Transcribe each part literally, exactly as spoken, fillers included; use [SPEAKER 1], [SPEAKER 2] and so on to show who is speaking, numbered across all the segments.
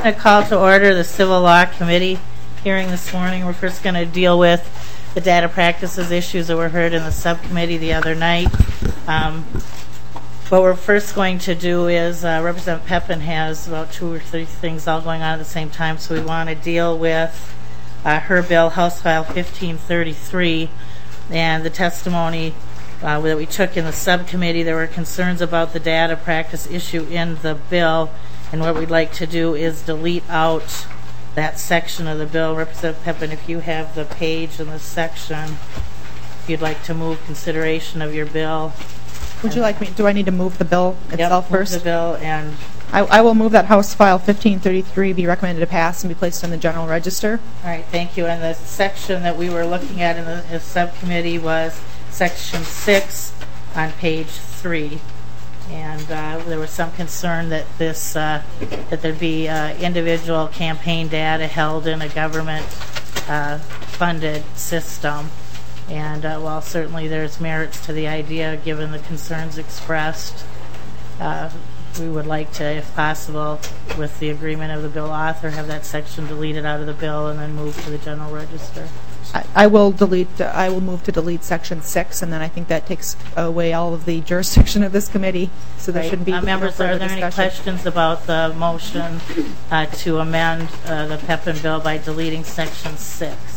[SPEAKER 1] going to call to order the Civil Law Committee hearing this morning. We're first going to deal with the data practices issues that were heard in the subcommittee the other night. Um, what we're first going to do is uh, Representative Pepin has about two or three things all going on at the same time, so we want to deal with uh, her bill, House File fifteen thirty-three, and the testimony uh, that we took in the subcommittee. There were concerns about the data practice issue in the bill, and what we'd like to do is delete out that section of the bill. Representative Pepin, if you have the page in this section, if you'd like to move consideration of your bill.
[SPEAKER 2] Would you like me, do I need to move the bill itself
[SPEAKER 1] yep,
[SPEAKER 2] first?
[SPEAKER 1] Move the bill, and
[SPEAKER 2] I, I will move that House File fifteen thirty-three be recommended to pass and be placed on the General Register.
[SPEAKER 1] All right, thank you. And the section that we were looking at in the, the subcommittee was section six on page three. And uh, there was some concern that this uh, that there'd be uh, individual campaign data held in a government uh, funded system. And uh, while certainly there's merits to the idea, given the concerns expressed, uh, we would like to, if possible, with the agreement of the bill author, have that section deleted out of the bill and then move to the General Register.
[SPEAKER 2] I, I will delete. Uh, I will move to delete section six, and then I think that takes away all of the jurisdiction of this committee. So there
[SPEAKER 1] right.
[SPEAKER 2] shouldn't be.
[SPEAKER 1] Uh, members,
[SPEAKER 2] no
[SPEAKER 1] are there
[SPEAKER 2] discussion.
[SPEAKER 1] any questions about the motion uh, to amend uh, the Pepin bill by deleting section six?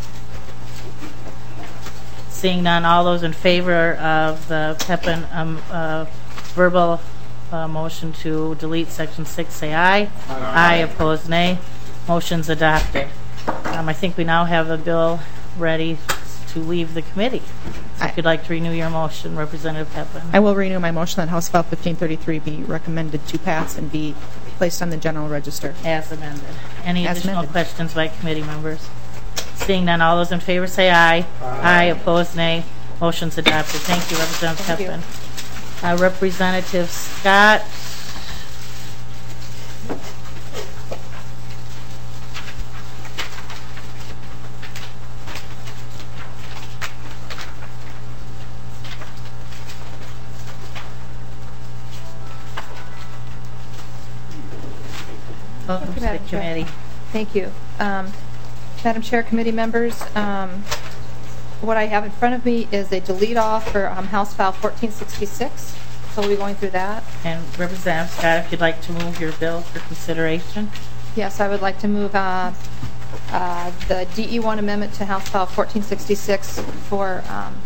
[SPEAKER 1] Seeing none, all those in favor of the Pepin um, uh, verbal uh, motion to delete section six, say aye. Aye. Aye. Opposed, nay. Motion's adopted. Um, I think we now have a bill ready to leave the committee. So if you'd like to renew your motion, Representative Pepin.
[SPEAKER 2] I will renew my motion that House File fifteen thirty-three be recommended to pass and be placed on the General Register.
[SPEAKER 1] As amended. Any
[SPEAKER 2] As
[SPEAKER 1] additional
[SPEAKER 2] amended.
[SPEAKER 1] questions by committee members? Seeing none, all those in favor say aye. Aye. Aye. Opposed, nay. Motion's adopted. Thank you, Representative
[SPEAKER 2] Thank
[SPEAKER 1] Pepin.
[SPEAKER 2] you.
[SPEAKER 1] Uh, Representative Scott. Welcome to the
[SPEAKER 3] Madam Chair.
[SPEAKER 1] committee.
[SPEAKER 3] Thank you. Um, Madam Chair, committee members, um, what I have in front of me is a delete off for um, House File fourteen sixty-six. So we'll be going through that.
[SPEAKER 1] And Representative Scott, if you'd like to move your bill for consideration.
[SPEAKER 3] Yes, I would like to move uh, uh, the D E one amendment to House File fourteen sixty-six for um,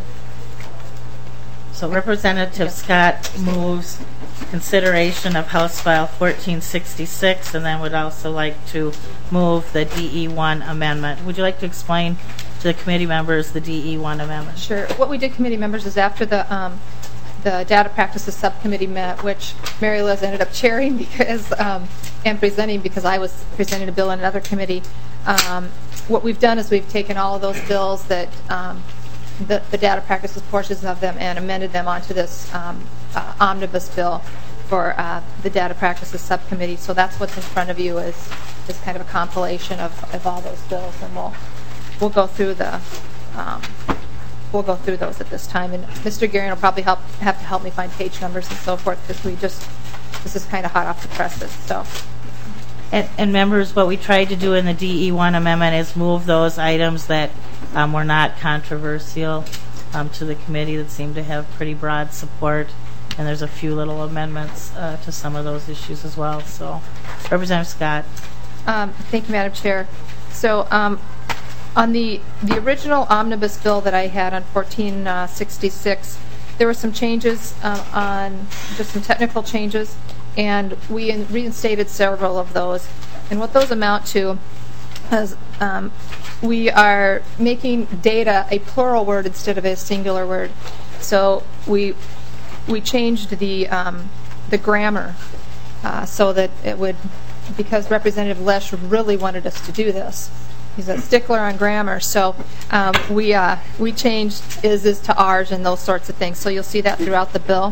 [SPEAKER 1] So Representative Scott moves consideration of House File fourteen sixty-six, and then would also like to move the D E one amendment. Would you like to explain to the committee members the D E one amendment?
[SPEAKER 3] Sure. What we did, committee members, is after the um, the data practices subcommittee met, which Mary Liz ended up chairing because um, and presenting because I was presenting a bill in another committee. Um, what we've done is we've taken all of those bills that um, the, the data practices portions of them and amended them onto this um, uh, omnibus bill for uh, the data practices subcommittee. So that's what's in front of you is is kind of a compilation of, of all those bills, and we'll we'll go through the um, we'll go through those at this time. And Mister Garion will probably help have to help me find page numbers and so forth because we just this is kind of hot off the presses. So.
[SPEAKER 1] And, and members, what we tried to do in the D E one amendment is move those items that um, were not controversial um, to the committee that seemed to have pretty broad support. And there's a few little amendments uh, to some of those issues as well. So, Representative Scott.
[SPEAKER 3] Um, thank you, Madam Chair. So, um, on the the original omnibus bill that I had on fourteen sixty-six, there were some changes um, on just some technical changes, and we in, reinstated several of those. And what those amount to is um, we are making data a plural word instead of a singular word. So we we changed the um, the grammar uh, so that it would, because Representative Lesh really wanted us to do this. He's a stickler on grammar, so um, we uh, we changed is is to ours and those sorts of things. So you'll see that throughout the bill.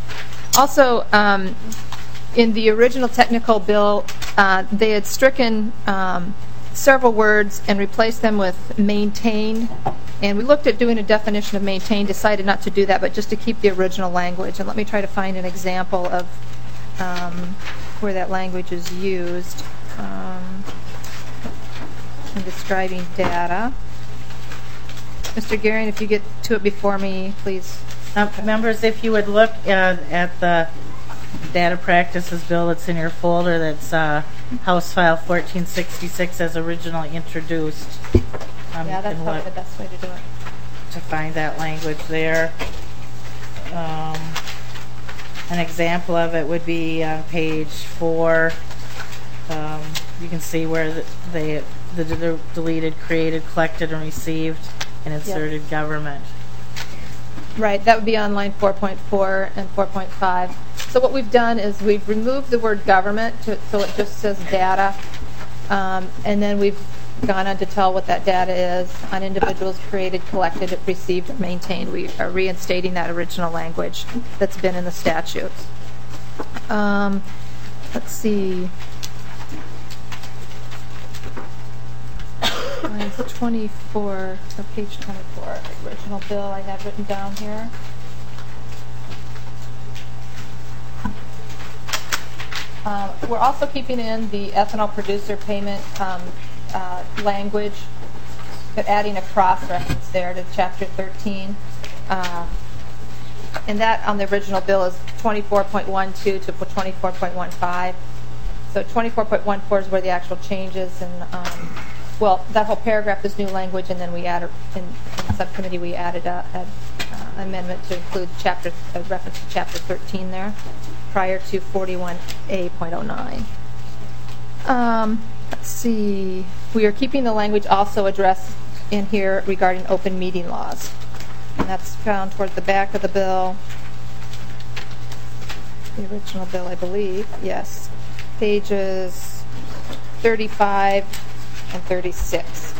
[SPEAKER 3] Also, um, in the original technical bill, uh, they had stricken um, several words and replaced them with maintain. And we looked at doing a definition of maintain, decided not to do that, but just to keep the original language. And let me try to find an example of um, where that language is used. um, in describing data. Mister Gearing, if you get to it before me, please.
[SPEAKER 1] Um, members, if you would look uh, at the data practices bill that's in your folder, that's uh, House File fourteen sixty-six as originally introduced. Um,
[SPEAKER 3] Yeah,
[SPEAKER 1] you
[SPEAKER 3] that's
[SPEAKER 1] can
[SPEAKER 3] probably
[SPEAKER 1] look
[SPEAKER 3] the best way to do it.
[SPEAKER 1] to find that language there. Um, an example of it would be on page four. Um, you can see where the, they, the, the deleted, created, collected, and received, and inserted
[SPEAKER 3] Yes.
[SPEAKER 1] government.
[SPEAKER 3] Right, that would be on line four point four and four point five. So what we've done is we've removed the word government, to, so it just says data, um, and then we've gone on to tell what that data is on individuals created, collected, received, or maintained. We are reinstating that original language that's been in the statutes. Um, let's see. Lines twenty-four, or page twenty-four, original bill I have written down here. Um, we're also keeping in the ethanol producer payment um, uh, language, but adding a cross-reference there to chapter thirteen. Uh, and that on the original bill is twenty-four point one two to twenty-four point one five. So twenty-four point one four is where the actual changes, and um, well, that whole paragraph is new language, and then we added in, in subcommittee we added a, a uh, amendment to include chapter a reference to chapter thirteen there, prior to forty-one A point oh nine. Um, let's see. We are keeping the language also addressed in here regarding open meeting laws, and that's found towards the back of the bill. The original bill, I believe. Yes, pages thirty-five and thirty-six.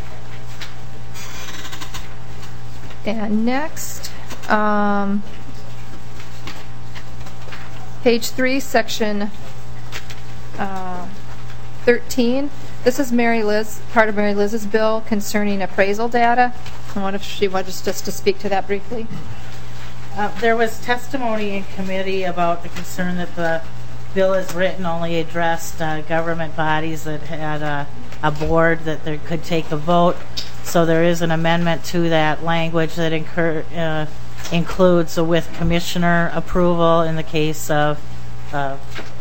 [SPEAKER 3] And next, um, page three, section uh, thirteen. This is Mary Liz, part of Mary Liz's bill concerning appraisal data. I wonder if she wants just to speak to that briefly.
[SPEAKER 1] Uh, there was testimony in committee about the concern that the bill as written only addressed uh, government bodies that had a, a board that they could take a vote. So there is an amendment to that language that incur, uh, includes a with commissioner approval in the case of uh,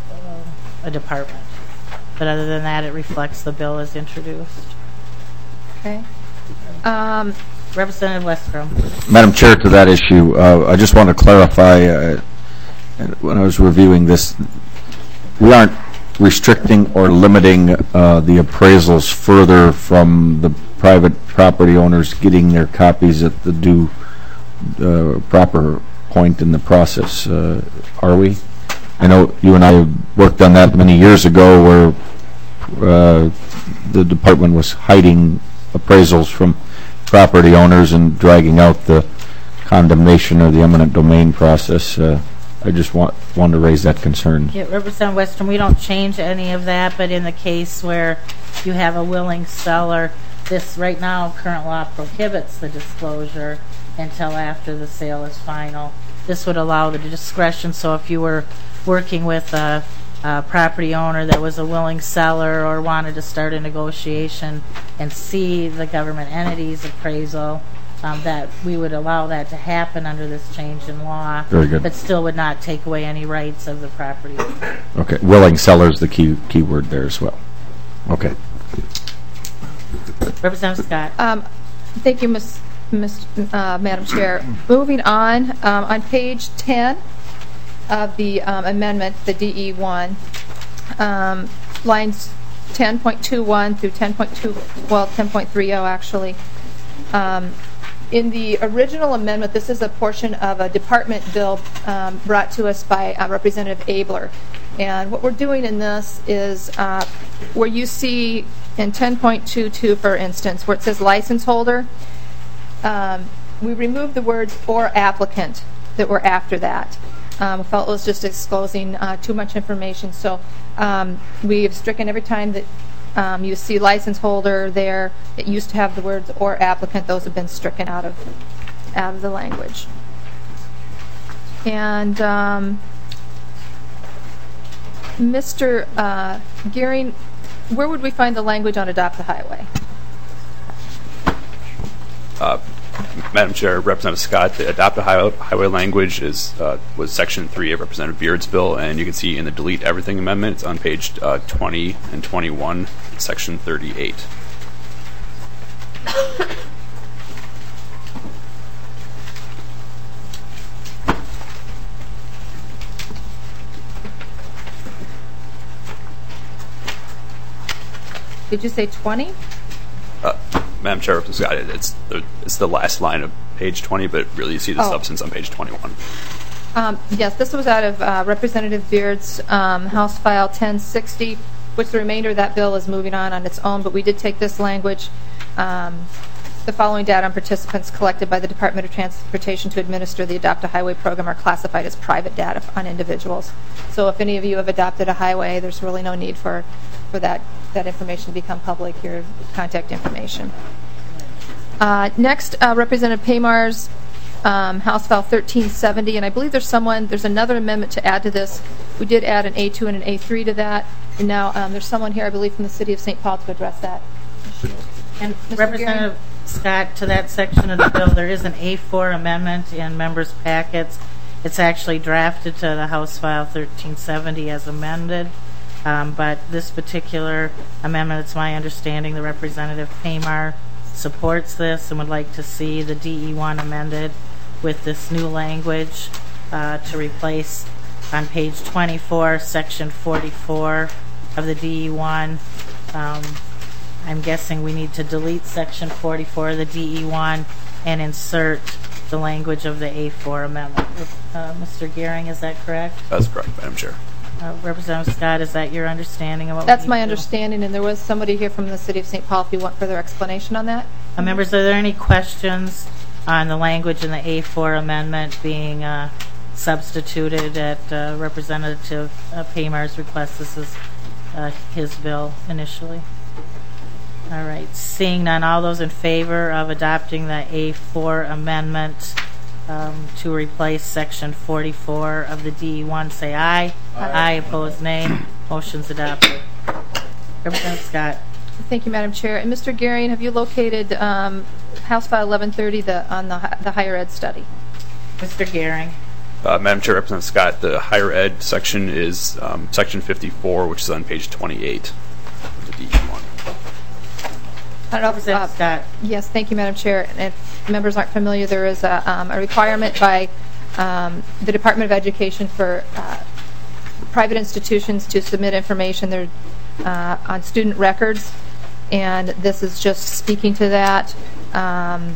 [SPEAKER 1] a department. But other than that, it reflects the bill as introduced.
[SPEAKER 3] Okay. Um,
[SPEAKER 1] Representative Westrom.
[SPEAKER 4] Madam Chair, to that issue, uh, I just want to clarify, uh, when I was reviewing this, we aren't restricting or limiting uh, the appraisals further from the private property owners getting their copies at the due uh, proper point in the process, uh, are we? I know you and I worked on that many years ago where uh, the department was hiding appraisals from property owners and dragging out the condemnation or the eminent domain process. Uh, I just want want to raise that concern.
[SPEAKER 1] Yeah, Representative Western, we don't change any of that, but in the case where you have a willing seller, this right now current law prohibits the disclosure until after the sale is final. This would allow the discretion, so if you were working with a, a property owner that was a willing seller or wanted to start a negotiation and see the government entity's appraisal, um, that we would allow that to happen under this change in law.
[SPEAKER 4] Very good.
[SPEAKER 1] But still would not take away any rights of the property owner.
[SPEAKER 4] Okay, willing seller is the key key word there as well. Okay.
[SPEAKER 1] Representative Scott.
[SPEAKER 3] Um, thank you, Miz Miz Uh, Madam Chair. Moving on, um, on page ten of the um, amendment, the D E one, um, lines ten point two one through ten point two, well, ten point three oh actually. Um, in the original amendment, this is a portion of a department bill um, brought to us by uh, Representative Abler. And what we're doing in this is uh, where you see in ten point two two, for instance, where it says license holder, um, we removed the words or applicant that were after that. Um, we felt it was just exposing uh, too much information. So um, we have stricken every time that um, you see license holder there, it used to have the words or applicant. Those have been stricken out of out of the language. And um, Mister Uh, Gearing where would we find the language on adopt the highway?
[SPEAKER 5] Uh, Madam Chair, Representative Scott, the adopt a highway, highway language is uh, was Section three of Representative Beard's bill, and you can see in the delete everything amendment, it's on page uh, twenty and twenty-one, Section thirty-eight.
[SPEAKER 3] Did you say twenty?
[SPEAKER 5] Uh, Madam Chair, Scott, it's the, it's the last line of page twenty, but really you see the
[SPEAKER 3] Oh.
[SPEAKER 5] substance on page twenty-one.
[SPEAKER 3] Um, yes, this was out of uh, Representative Beard's um, House File ten sixty, which the remainder of that bill is moving on on its own, but we did take this language. Um, the following data on participants collected by the Department of Transportation to administer the Adopt a Highway program are classified as private data on individuals. So if any of you have adopted a highway, there's really no need for, for that, that information to become public, your contact information. Uh, next, uh, Representative Paymar's um, House File thirteen seventy, and I believe there's someone, there's another amendment to add to this. We did add an A two and an A three to that, and now um, there's someone here, I believe, from the City of Saint Paul to address that.
[SPEAKER 1] And
[SPEAKER 3] Mister
[SPEAKER 1] Representative Scott, to that section of the bill, there is an A four amendment in members' packets. It's actually drafted to the House File thirteen seventy as amended, um, but this particular amendment, it's my understanding, the Representative Paymar supports this and would like to see the D E one amended with this new language uh, to replace on page twenty-four, section forty-four of the D E one. Um, I'm guessing we need to delete section forty-four of the D E one and insert the language of the A four amendment. Uh, Mister Gehring, is that correct?
[SPEAKER 5] That's correct, Madam Chair.
[SPEAKER 1] Uh, Representative Scott, is that your understanding of what we
[SPEAKER 3] That's
[SPEAKER 1] need
[SPEAKER 3] my
[SPEAKER 1] to do?
[SPEAKER 3] understanding, and there was somebody here from the City of Saint Paul if you want further explanation on that.
[SPEAKER 1] Uh, members, are there any questions on the language in the A four amendment being uh, substituted at uh, Representative uh, Paymar's request? This is uh, his bill initially. All right. Seeing none, all those in favor of adopting the A four amendment um, to replace section forty-four of the D E one, say aye. Aye. Aye. Opposed, nay. Motion's adopted. Representative Scott.
[SPEAKER 3] Thank you, Madam Chair. And Mister Gehring, have you located um, House File eleven thirty the, on the, hi- the higher ed study?
[SPEAKER 1] Mister Gehring.
[SPEAKER 5] Uh, Madam Chair, Representative Scott, the higher ed section is um, section fifty-four, which is on page twenty-eight of the D E one.
[SPEAKER 3] I don't know if, uh,
[SPEAKER 1] Representative Scott.
[SPEAKER 3] Yes, thank you, Madam Chair. And if members aren't familiar, there is a, um, a requirement by um, the Department of Education for uh, private institutions to submit information there, uh, on student records, and this is just speaking to that um,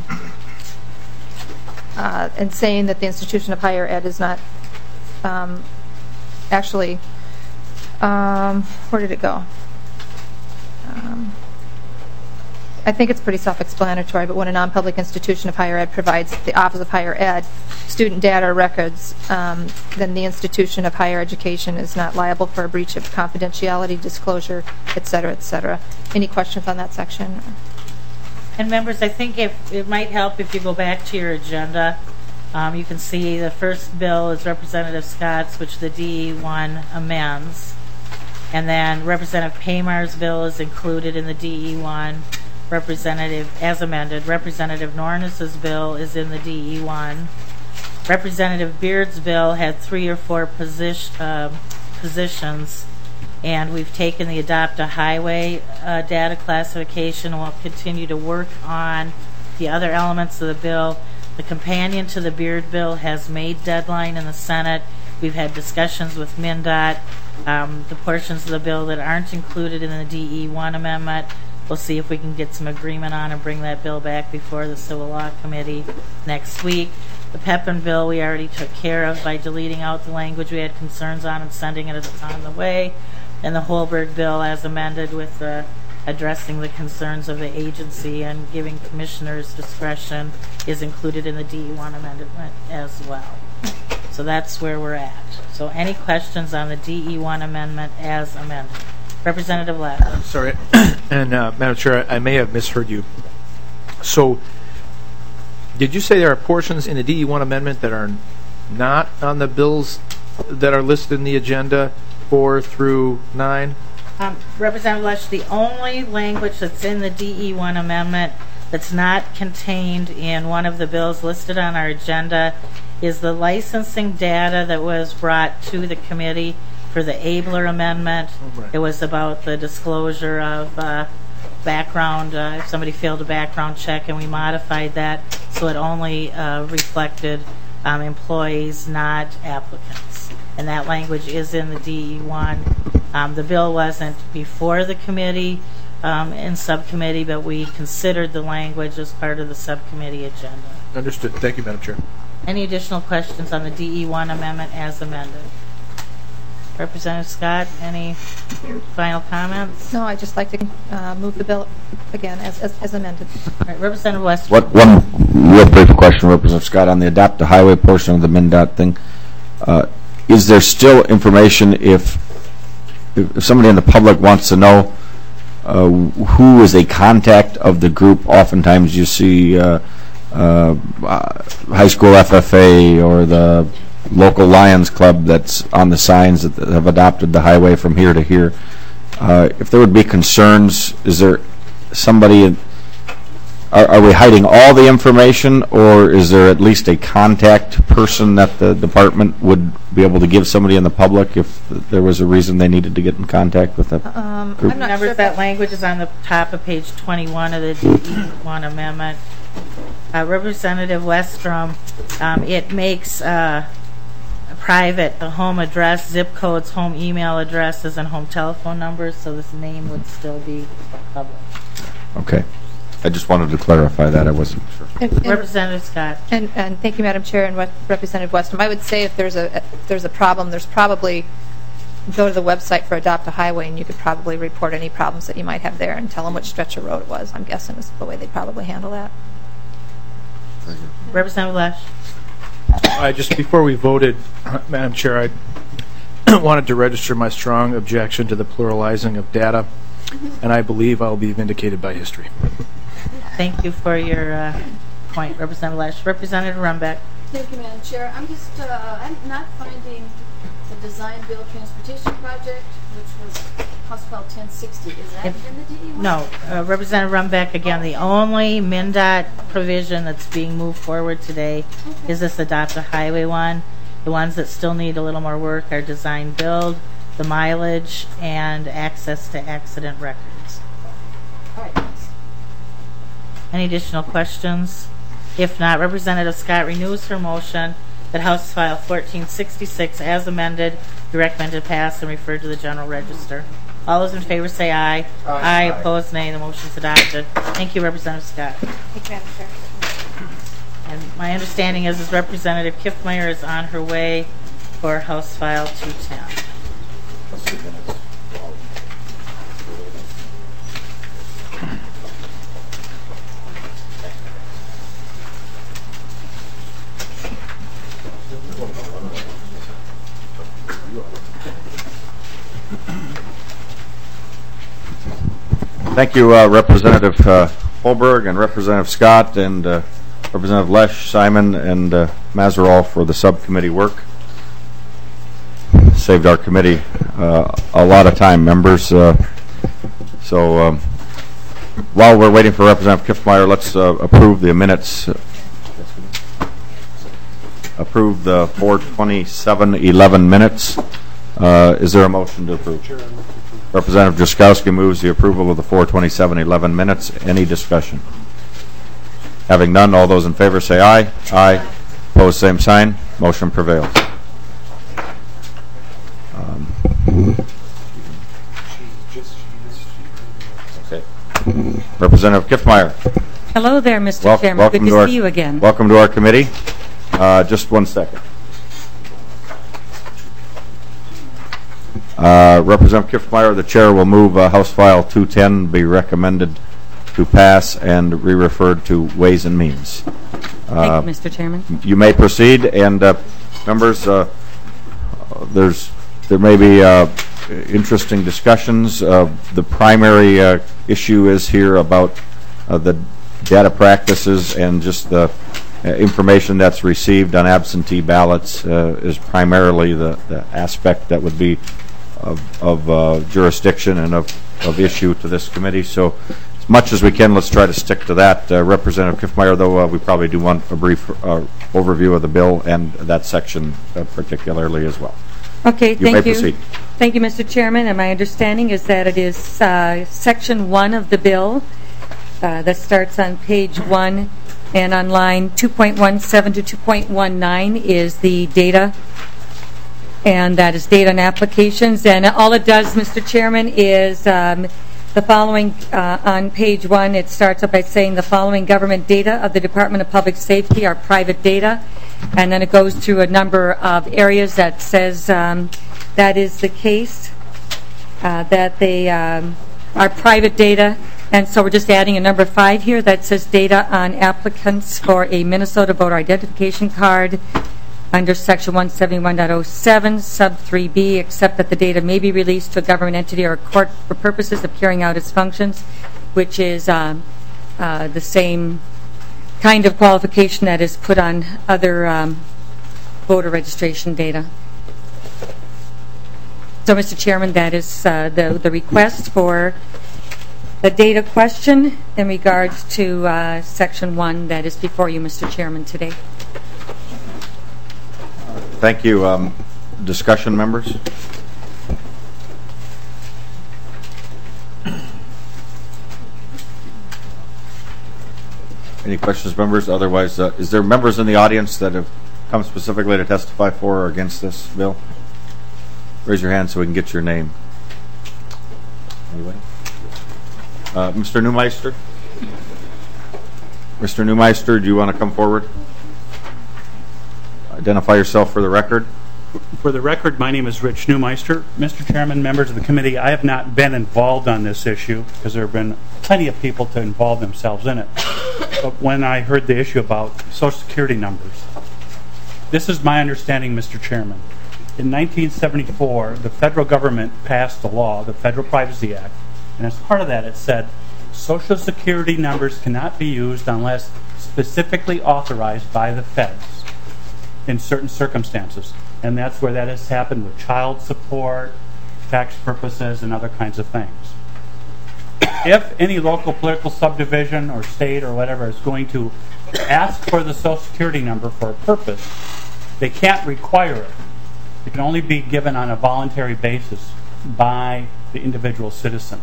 [SPEAKER 3] uh, and saying that the institution of higher ed is not um, actually, um, where did it go? Um, I think it's pretty self-explanatory, but when a non-public institution of higher ed provides the Office of Higher Ed student data or records, um, then the institution of higher education is not liable for a breach of confidentiality, disclosure, et cetera, et cetera. Any questions on that section?
[SPEAKER 1] And members, I think if it might help if you go back to your agenda. Um, you can see the first bill is Representative Scott's, which the D E one amends. And then Representative Paymar's bill is included in the D E one. Representative, as amended, Representative Nornis's bill is in the D E one. Representative Beard's bill had three or four position, uh, positions, and we've taken the Adopt a Highway uh, data classification, and we'll continue to work on the other elements of the bill. The companion to the Beard bill has made deadline in the Senate. We've had discussions with MnDOT. Um, the portions of the bill that aren't included in the D E one amendment, we'll see if we can get some agreement on and bring that bill back before the Civil Law Committee next week. The Pepin bill we already took care of by deleting out the language we had concerns on and sending it on the way. And the Holberg bill, as amended, with uh, addressing the concerns of the agency and giving commissioners discretion, is included in the D E one amendment as well. So that's where we're at. So any questions on the D E one amendment as amended? Representative Latler.
[SPEAKER 6] Sorry, and uh, Madam Chair, I may have misheard you. So, did you say there are portions in the D E one amendment that are not on the bills that are listed in the agenda four through nine?
[SPEAKER 1] Um, Representative Lesh, the only language that's in the D E one amendment that's not contained in one of the bills listed on our agenda is the licensing data that was brought to the committee for the Abler amendment.
[SPEAKER 6] Oh, right.
[SPEAKER 1] It was about the disclosure of uh, background, uh, if somebody failed a background check, and we modified that so it only uh, reflected um, employees, not applicants. And that language is in the D E one. Um, the bill wasn't before the committee um, in subcommittee, but we considered the language as part of the subcommittee agenda.
[SPEAKER 6] Understood. Thank you, Madam Chair.
[SPEAKER 1] Any additional questions on the D E one amendment as amended? Representative Scott, any final comments?
[SPEAKER 3] No, I'd just like to uh, move the bill again as as, as amended.
[SPEAKER 1] All right, Representative West.
[SPEAKER 4] What, one real brief question, Representative Scott, on the adopt a highway portion of the MnDOT thing. Uh, is there still information if, if if somebody in the public wants to know uh, who is a contact of the group? Oftentimes you see uh, uh, high school F F A or the local Lions Club that's on the signs that have adopted the highway from here to here. Uh, if there would be concerns, is there somebody, in, are, are we hiding all the information, or is there at least a contact person that the department would be able to give somebody in the public if there was a reason they needed to get in contact with that
[SPEAKER 3] Um,
[SPEAKER 4] group?
[SPEAKER 3] I'm not
[SPEAKER 1] Remember
[SPEAKER 3] sure if
[SPEAKER 1] that
[SPEAKER 3] that-
[SPEAKER 1] language is on the top of page twenty-one of the D E one amendment. Uh, Representative Westrom, um, it makes uh, a private the home address, zip codes, home email addresses, and home telephone numbers, so this name would still be public.
[SPEAKER 4] Okay. I just wanted to clarify that. I wasn't sure.
[SPEAKER 3] And, and,
[SPEAKER 1] Representative Scott.
[SPEAKER 3] and, and thank you, Madam Chair, and Rep- Representative Weston. I would say if there's a if there's a problem, there's probably go to the website for Adopt a Highway, and you could probably report any problems that you might have there and tell them which stretch of road it was. I'm guessing is the way they'd probably handle that.
[SPEAKER 1] Representative Lesh.
[SPEAKER 6] I just before we voted, Madam Chair, I wanted to register my strong objection to the pluralizing of data, and I believe I'll be vindicated by history.
[SPEAKER 1] Thank you for your uh, point, Representative Lesh. Representative Rumbeck.
[SPEAKER 7] Thank you, Madam Chair. I'm just, uh, I'm not finding the Design Build Transportation Project, which was House File ten sixty. Is that
[SPEAKER 1] If-
[SPEAKER 7] in the D E one?
[SPEAKER 1] No, uh, Representative Rumbeck, again, the only MnDOT provision that's being moved forward today
[SPEAKER 7] Okay.
[SPEAKER 1] is this Adopt a Highway one. The ones that still need a little more work are design build, the mileage, and access to accident records.
[SPEAKER 7] All right, thanks.
[SPEAKER 1] Any additional questions? If not, Representative Scott renews her motion that House File fourteen sixty-six, as amended, be recommended pass and referred to the General Register. All those in favor say aye. Aye. Opposed, nay. The motion is adopted. Thank you, Representative Scott.
[SPEAKER 3] Thank you, Madam Chair.
[SPEAKER 1] And my understanding is, is Representative Kiffmeyer is on her way for House File two ten.
[SPEAKER 4] Thank you, uh, Representative uh, Holberg and Representative Scott and uh, Representative Lesh, Simon, and uh, Mazerall for the subcommittee work. Saved our committee uh, a lot of time, members. Uh, so um, while we're waiting for Representative Kiffmeyer, let's uh, approve the minutes. Approve the four twenty-seven eleven minutes. Uh, is there a motion to approve? Representative Drazkowski moves the approval of the four twenty-seven eleven minutes. Any discussion? Having none, all those in favor say aye. Aye. Opposed, same sign. Motion prevails. Um, okay. Representative Kiffmeyer.
[SPEAKER 8] Hello there, Mister
[SPEAKER 4] Wel-
[SPEAKER 8] Chairman.
[SPEAKER 4] welcome
[SPEAKER 8] Good to
[SPEAKER 4] our,
[SPEAKER 8] see you again.
[SPEAKER 4] Welcome to our committee. Uh, just one second. Uh, Representative Kiffmeyer, the chair will move uh, House File two ten be recommended to pass and re-referred to Ways and Means.
[SPEAKER 8] Thank
[SPEAKER 4] Uh,
[SPEAKER 8] you, Mister Chairman.
[SPEAKER 4] You may proceed, and uh, members, uh, there's there may be uh, interesting discussions. Uh, the primary uh, issue is here about uh, the data practices and just the uh, information that's received on absentee ballots uh, is primarily the, the aspect that would be of, of uh, jurisdiction and of, of issue to this committee. So as much as we can, let's try to stick to that. Uh, Representative Kiffmeyer, though, uh, we probably do want a brief uh, overview of the bill and that section uh, particularly as well.
[SPEAKER 8] Okay,
[SPEAKER 4] You
[SPEAKER 8] thank
[SPEAKER 4] may
[SPEAKER 8] you.
[SPEAKER 4] proceed.
[SPEAKER 8] Thank you, Mister Chairman. And my understanding is that it is uh, Section one of the bill uh, that starts on page one, and on line two point one seven to two point one nine is the data, and that is data and applications. And all it does, Mister Chairman, is um, the following, uh, on page one, it starts up by saying the following government data of the Department of Public Safety are private data. And then it goes through a number of areas that says um, that is the case, uh, that they um, are private data. And so we're just adding a number five here that says data on applicants for a Minnesota voter identification card under section one seventy-one point oh seven, sub three B, except that the data may be released to a government entity or a court for purposes of carrying out its functions, which is um, uh, the same kind of qualification that is put on other um, voter registration data. So, Mister Chairman, that is uh, the, the request for the data question in regards to uh, Section one that is before you, Mister Chairman, today.
[SPEAKER 4] Thank you. Um, discussion, members? Any questions, members? Otherwise, uh, is there members in the audience that have come specifically to testify for or against this bill? Raise your hand so we can get your name. Anyway, uh, Mister Neumeister. Mister Neumeister, do you want to come forward? Identify yourself for the record.
[SPEAKER 9] For the record, my name is Rich Neumeister. Mister Chairman, members of the committee, I have not been involved on this issue because there have been plenty of people to involve themselves in it. But when I heard the issue about Social Security numbers, this is my understanding, Mister Chairman. In nineteen seventy-four, the federal government passed a law, the Federal Privacy Act, and as part of that it said Social Security numbers cannot be used unless specifically authorized by the feds in certain circumstances. And that's where that has happened with child support, tax purposes, and other kinds of things. If any local political subdivision or state or whatever is going to ask for the Social Security number for a purpose, they can't require it. It can only be given on a voluntary basis by the individual citizen.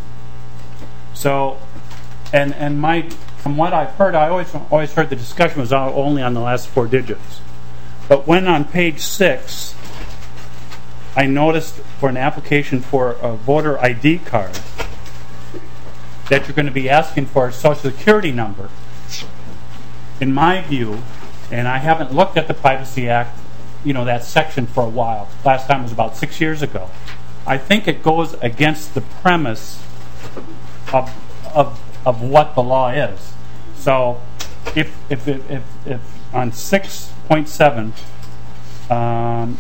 [SPEAKER 9] So, and and my from what I've heard, I always always heard the discussion was only on the last four digits. But when on page six, I noticed for an application for a voter I D card that you're going to be asking for a Social Security number. In my view, and I haven't looked at the Privacy Act, you know, that section for a while. Last time was about six years ago. I think it goes against the premise of of of what the law is. So, if if if if, if on six point seven, um,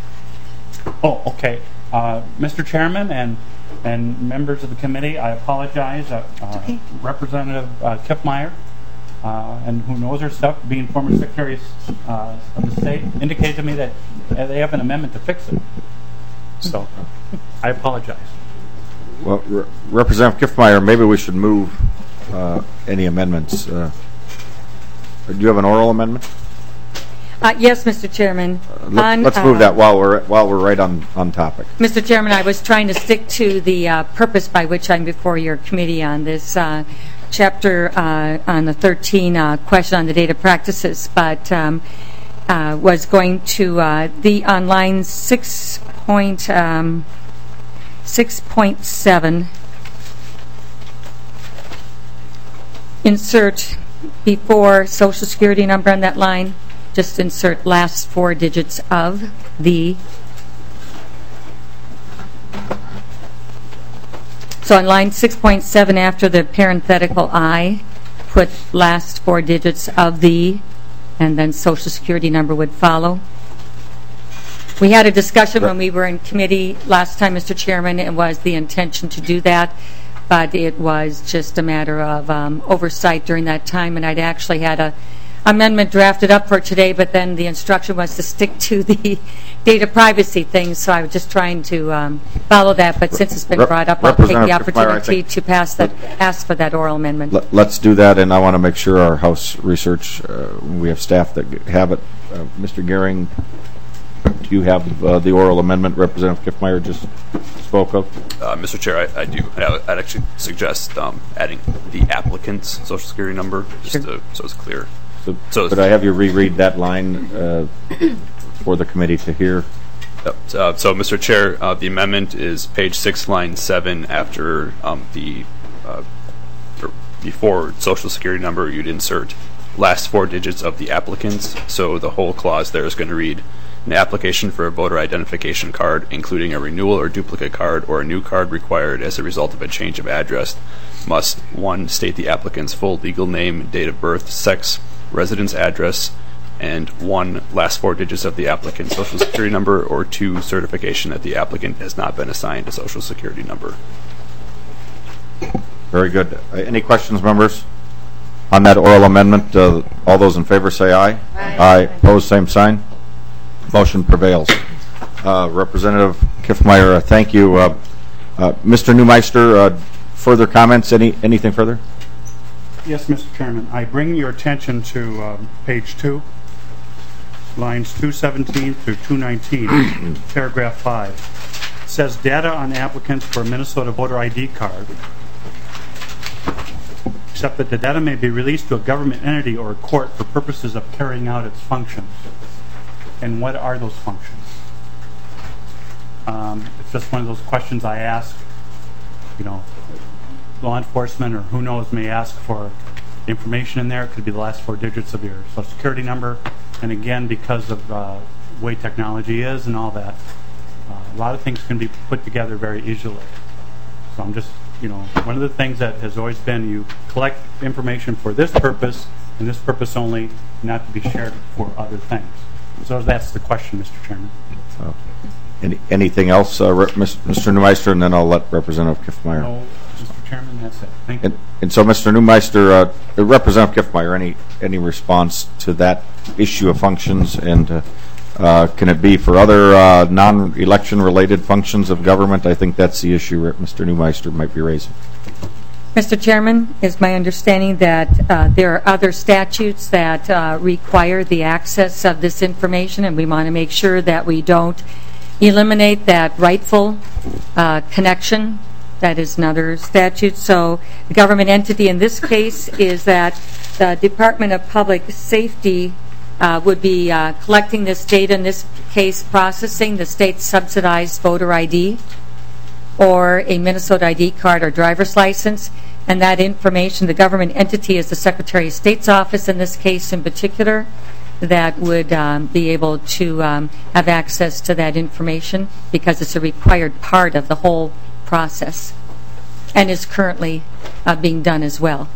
[SPEAKER 9] oh, okay, uh, Mister Chairman and and members of the committee, I apologize. Uh, uh, okay. Representative uh, Kiffmeyer, uh, and who knows her stuff, being former Secretary uh, of the State, indicated to me that uh, they have an amendment to fix it. So, I apologize.
[SPEAKER 4] Well, Re- Representative Kiffmeyer, maybe we should move uh, any amendments. Uh, do you have an oral amendment?
[SPEAKER 8] Uh, yes, Mister Chairman.
[SPEAKER 4] Uh, let,
[SPEAKER 8] on,
[SPEAKER 4] let's move
[SPEAKER 8] uh,
[SPEAKER 4] that while we're while we're right on, on topic.
[SPEAKER 8] Mister Chairman, I was trying to stick to the uh, purpose by which I'm before your committee on this uh, chapter uh, on the thirteen uh, question on the data practices, but um, uh, was going to uh, the on line six point um, six point seven. Insert before Social Security number on that line. Just insert last four digits of the. So on line six point seven, after the parenthetical I, put last four digits of the, and then Social Security number would follow. We had a discussion when we were in committee last time, Mister Chairman. It was the intention to do that, but it was just a matter of um, oversight during that time, and I'd actually had a amendment drafted up for today, but then the instruction was to stick to the data privacy things, so I was just trying to um, follow that, but since it's been
[SPEAKER 4] Rep-
[SPEAKER 8] brought up, I'll take the
[SPEAKER 4] Representative Kiffmeyer, I
[SPEAKER 8] opportunity
[SPEAKER 4] think-
[SPEAKER 8] to pass that, ask for that oral amendment.
[SPEAKER 4] Let- Let's do that, and I want to make sure our House research, uh, we have staff that have it. Uh, Mister Gehring, do you have uh, the oral amendment Representative Kiffmeyer just spoke of?
[SPEAKER 5] Uh, Mister Chair, I, I do. I, I'd actually suggest um, adding the applicant's social security number, just
[SPEAKER 8] Sure.
[SPEAKER 5] to, so it's clear.
[SPEAKER 4] So,
[SPEAKER 5] So-
[SPEAKER 4] could I have you reread that line uh, for the committee to hear?
[SPEAKER 5] Yep. Uh, so, Mister Chair, uh, the amendment is page six, line seven. After um, the uh, or before social security number, you'd insert last four digits of the applicants. So the whole clause there is going to read: an application for a voter identification card, including a renewal or duplicate card or a new card required as a result of a change of address, must, one, state the applicant's full legal name, date of birth, sex, residence address, and one, last four digits of the applicant's social security number, or two, certification that the applicant has not been assigned a social security number.
[SPEAKER 4] Very good. Uh, Any questions, members? On that oral amendment, uh, all those in favor say aye. Aye. Aye. Opposed, same sign. Motion prevails. Uh, Representative Kiffmeyer, uh, thank you. Uh, uh, Mister Neumeister, uh, further comments? Any Anything further?
[SPEAKER 9] Yes, Mister Chairman. I bring your attention to um, page two, lines two seventeen through two nineteen, paragraph five. It says data on applicants for a Minnesota voter I D card, except that the data may be released to a government entity or a court for purposes of carrying out its functions. And what are those functions? Um, it's just one of those questions I ask. You know, law enforcement or who knows may ask for information in there. It could be the last four digits of your social security number. And again, because of uh, the way technology is and all that, uh, a lot of things can be put together very easily. So I'm just, you know, one of the things that has always been you collect information for this purpose and this purpose only, not to be shared for other things. So that's the question, Mister Chairman.
[SPEAKER 4] Uh, any, anything else, uh, Re- Mister Neumeister, and then I'll let Representative Kiffmeyer.
[SPEAKER 9] No, Mister Chairman, that's it. Thank you.
[SPEAKER 4] And, and so, Mister Neumeister, uh, Representative Kiffmeyer, any any response to that issue of functions, and uh, uh, can it be for other uh, non-election related functions of government? I think that's the issue Mister Neumeister might be raising.
[SPEAKER 8] Mister Chairman, it's my understanding that uh, there are other statutes that uh, require the access of this information, and we want to make sure that we don't eliminate that rightful uh, connection. That is another statute. So the government entity in this case is that the Department of Public Safety uh, would be uh, collecting this data, in this case processing the state subsidized voter I D or a Minnesota I D card or driver's license, and that information, the government entity is the Secretary of State's office in this case in particular, that would um, be able to um, have access to that information because it's a required part of the whole process and is currently uh, being done as well.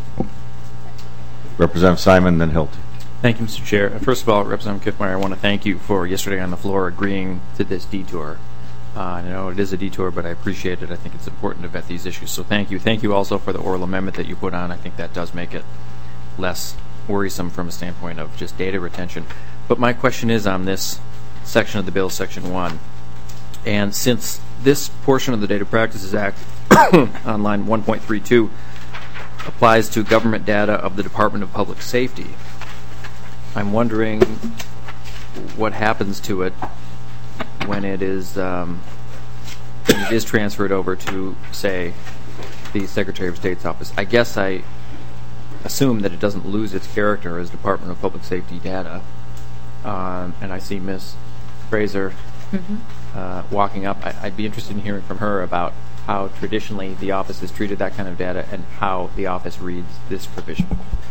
[SPEAKER 4] Representative Simon, then Hilton.
[SPEAKER 10] Thank you, Mister Chair. First of all, Representative Kiffmeyer, I want to thank you for yesterday on the floor agreeing to this detour. Uh, I know it is a detour, but I appreciate it. I think it's important to vet these issues. So thank you. Thank you also for the oral amendment that you put on. I think that does make it less worrisome from a standpoint of just data retention. But my question is on this section of the bill, Section one. And since this portion of the Data Practices Act on line one point three two applies to government data of the Department of Public Safety, I'm wondering what happens to it when it is um, when it is transferred over to, say, the Secretary of State's office. I guess I assume that it doesn't lose its character as Department of Public Safety data. Um, and I see Miz Fraser mm-hmm. uh, walking up. I, I'd be interested in hearing from her about how traditionally the office has treated that kind of data and how the office reads this provision.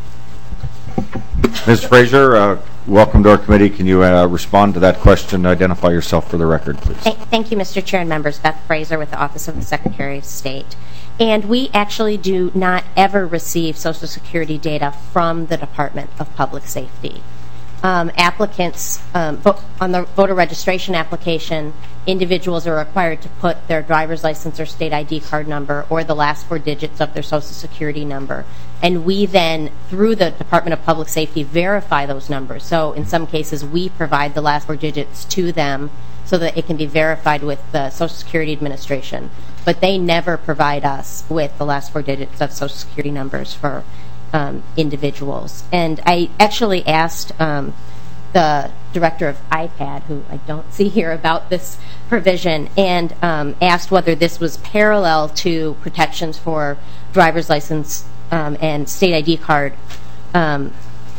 [SPEAKER 4] Miz Fraser, uh, welcome to our committee. Can you uh, respond to that question? Identify yourself for the record, please.
[SPEAKER 11] Th- thank you, Mister Chair and members. Beth Fraser with the Office of the Secretary of State. And we actually do not ever receive Social Security data from the Department of Public Safety. um, applicants, um, vo- on the voter registration application, individuals are required to put their driver's license or state I D card number or the last four digits of their social security number. And we then, through the Department of Public Safety, verify those numbers. So in some cases, we provide the last four digits to them so that it can be verified with the Social Security Administration. But they never provide us with the last four digits of social security numbers for um, individuals. And I actually asked um, the director of I P A D, who I don't see here, about this provision, and um, asked whether this was parallel to protections for driver's license um, and state I D card um,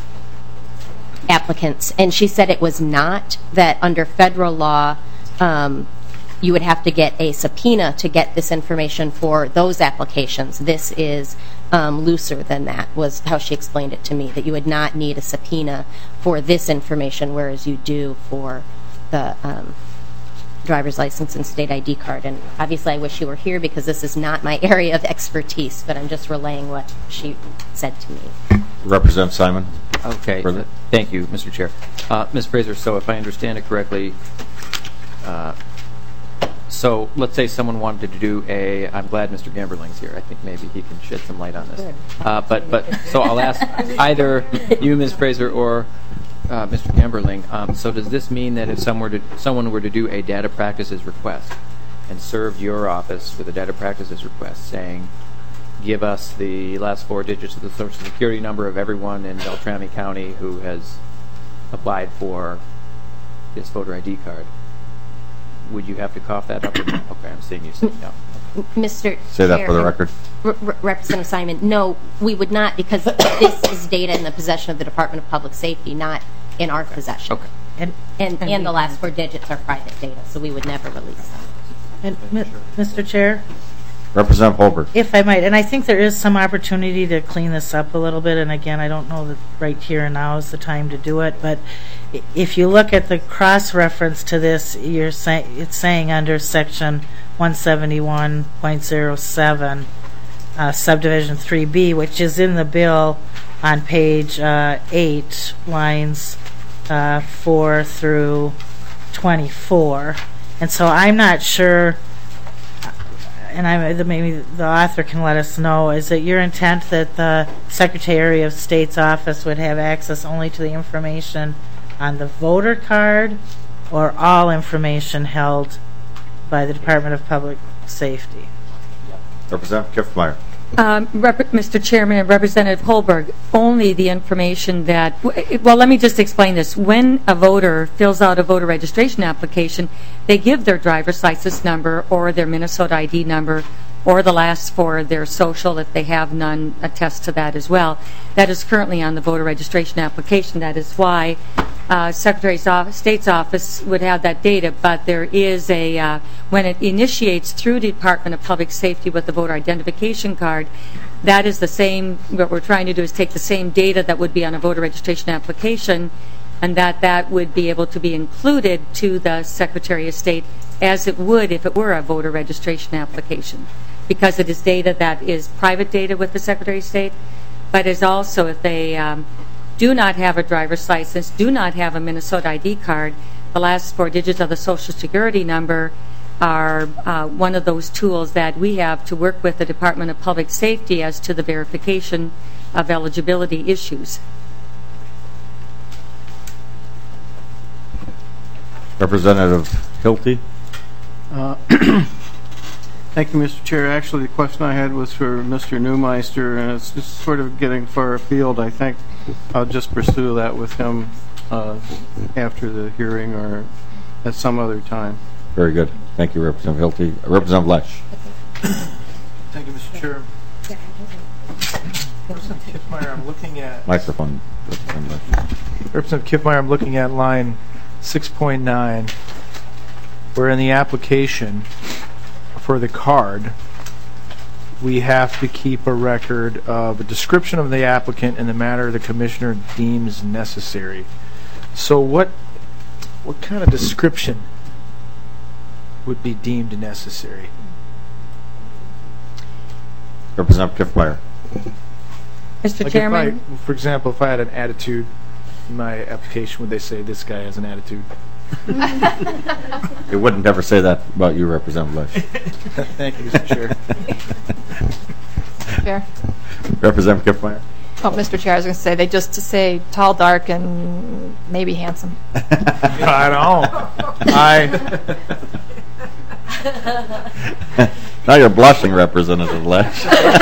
[SPEAKER 11] applicants. And she said it was not, that under federal law, um, you would have to get a subpoena to get this information for those applications. This is um, looser than that, was how she explained it to me, that you would not need a subpoena for this information, whereas you do for the um, driver's license and state I D card. And obviously I wish you were here because this is not my area of expertise, but I'm just relaying what she said to me.
[SPEAKER 4] Representative Simon.
[SPEAKER 10] Okay.
[SPEAKER 4] Further?
[SPEAKER 10] Uh, thank you, Mister Chair. Uh, Miz Fraser, so if I understand it correctly, uh, so let's say someone wanted to do a, I'm glad Mister Gamberling's here. I think maybe he can shed some light on this. Uh, but, but so I'll ask either you, Miz Fraser, or uh, Mister Gamberling. Um, so does this mean that if someone were, to, someone were to do a data practices request and served your office with a data practices request saying, give us the last four digits of the Social Security number of everyone in Beltrami County who has applied for this voter I D card, would you have to cough that up? Or no? Okay, I'm seeing you say no.
[SPEAKER 11] Mister
[SPEAKER 4] Say that
[SPEAKER 11] Chair,
[SPEAKER 4] for the record.
[SPEAKER 11] Re- Re- Representative Simon, no, we would not, because this is data in the possession of the Department of Public Safety, not in our possession.
[SPEAKER 10] Okay.
[SPEAKER 1] And,
[SPEAKER 11] And, and the last four digits are private data, so we would never release them.
[SPEAKER 1] and Mi- Mister Chair,
[SPEAKER 4] Representative Holberg.
[SPEAKER 1] if I might, and I think there is some opportunity to clean this up a little bit, and again, I don't know that right here and now is the time to do it, but i- if you look at the cross-reference to this, you're saying, it's saying under section one seventy-one point oh seven, uh, subdivision three B, which is in the bill on page uh, eight, lines uh, four through twenty-four. And so I'm not sure, and I maybe the author can let us know, is it your intent that the Secretary of State's office would have access only to the information on the voter card, or all information held by the Department of Public Safety?
[SPEAKER 4] Representative Kiffmeyer.
[SPEAKER 8] Um, Rep- Mister Chairman and Representative Holberg, only the information that, well, let me just explain this. When a voter fills out a voter registration application, they give their driver's license number or their Minnesota I D number or the last four of their social, if they have none, attest to that as well. That is currently on the voter registration application. That is why uh, Secretary of State's office would have that data, but there is a, uh, when it initiates through the Department of Public Safety with the voter identification card, that is the same, what we're trying to do is take the same data that would be on a voter registration application, and that that would be able to be included to the Secretary of State as it would if it were a voter registration application, because it is data that is private data with the Secretary of State, but is also, if they um, do not have a driver's license, do not have a Minnesota I D card, the last four digits of the Social Security number are uh, one of those tools that we have to work with the Department of Public Safety as to the verification of eligibility issues.
[SPEAKER 4] Representative Hilty.
[SPEAKER 12] Uh, Thank you, Mister Chair. Actually, the question I had was for Mister Neumeister, and it's just sort of getting far afield. I think I'll just pursue that with him uh, after the hearing or at some other time.
[SPEAKER 4] Very good. Thank you, Representative Hilty. Representative Lesh.
[SPEAKER 6] Thank you, Mister Chair. Representative Kiffmeyer, I'm looking at
[SPEAKER 4] Microphone. Representative Lesh.
[SPEAKER 6] Representative Kiffmeyer, I'm looking at line six point nine, where in the application for the card, we have to keep a record of a description of the applicant in the manner the commissioner deems necessary. So what what kind of description would be deemed necessary?
[SPEAKER 4] Representative Kiffmeyer.
[SPEAKER 8] Mister
[SPEAKER 6] Like
[SPEAKER 8] Chairman?
[SPEAKER 6] if I, for example, if I had an attitude in my application would they say this guy has an attitude?
[SPEAKER 4] It wouldn't ever say that about you, Representative Lesh.
[SPEAKER 6] Thank you, Mister Chair.
[SPEAKER 3] Chair?
[SPEAKER 4] Representative Kiffmeyer.
[SPEAKER 3] Oh, Mister Chair, I was going to say, they just to say tall, dark, and maybe handsome.
[SPEAKER 6] I don't. I.
[SPEAKER 4] Now you're blushing, Representative Lesh.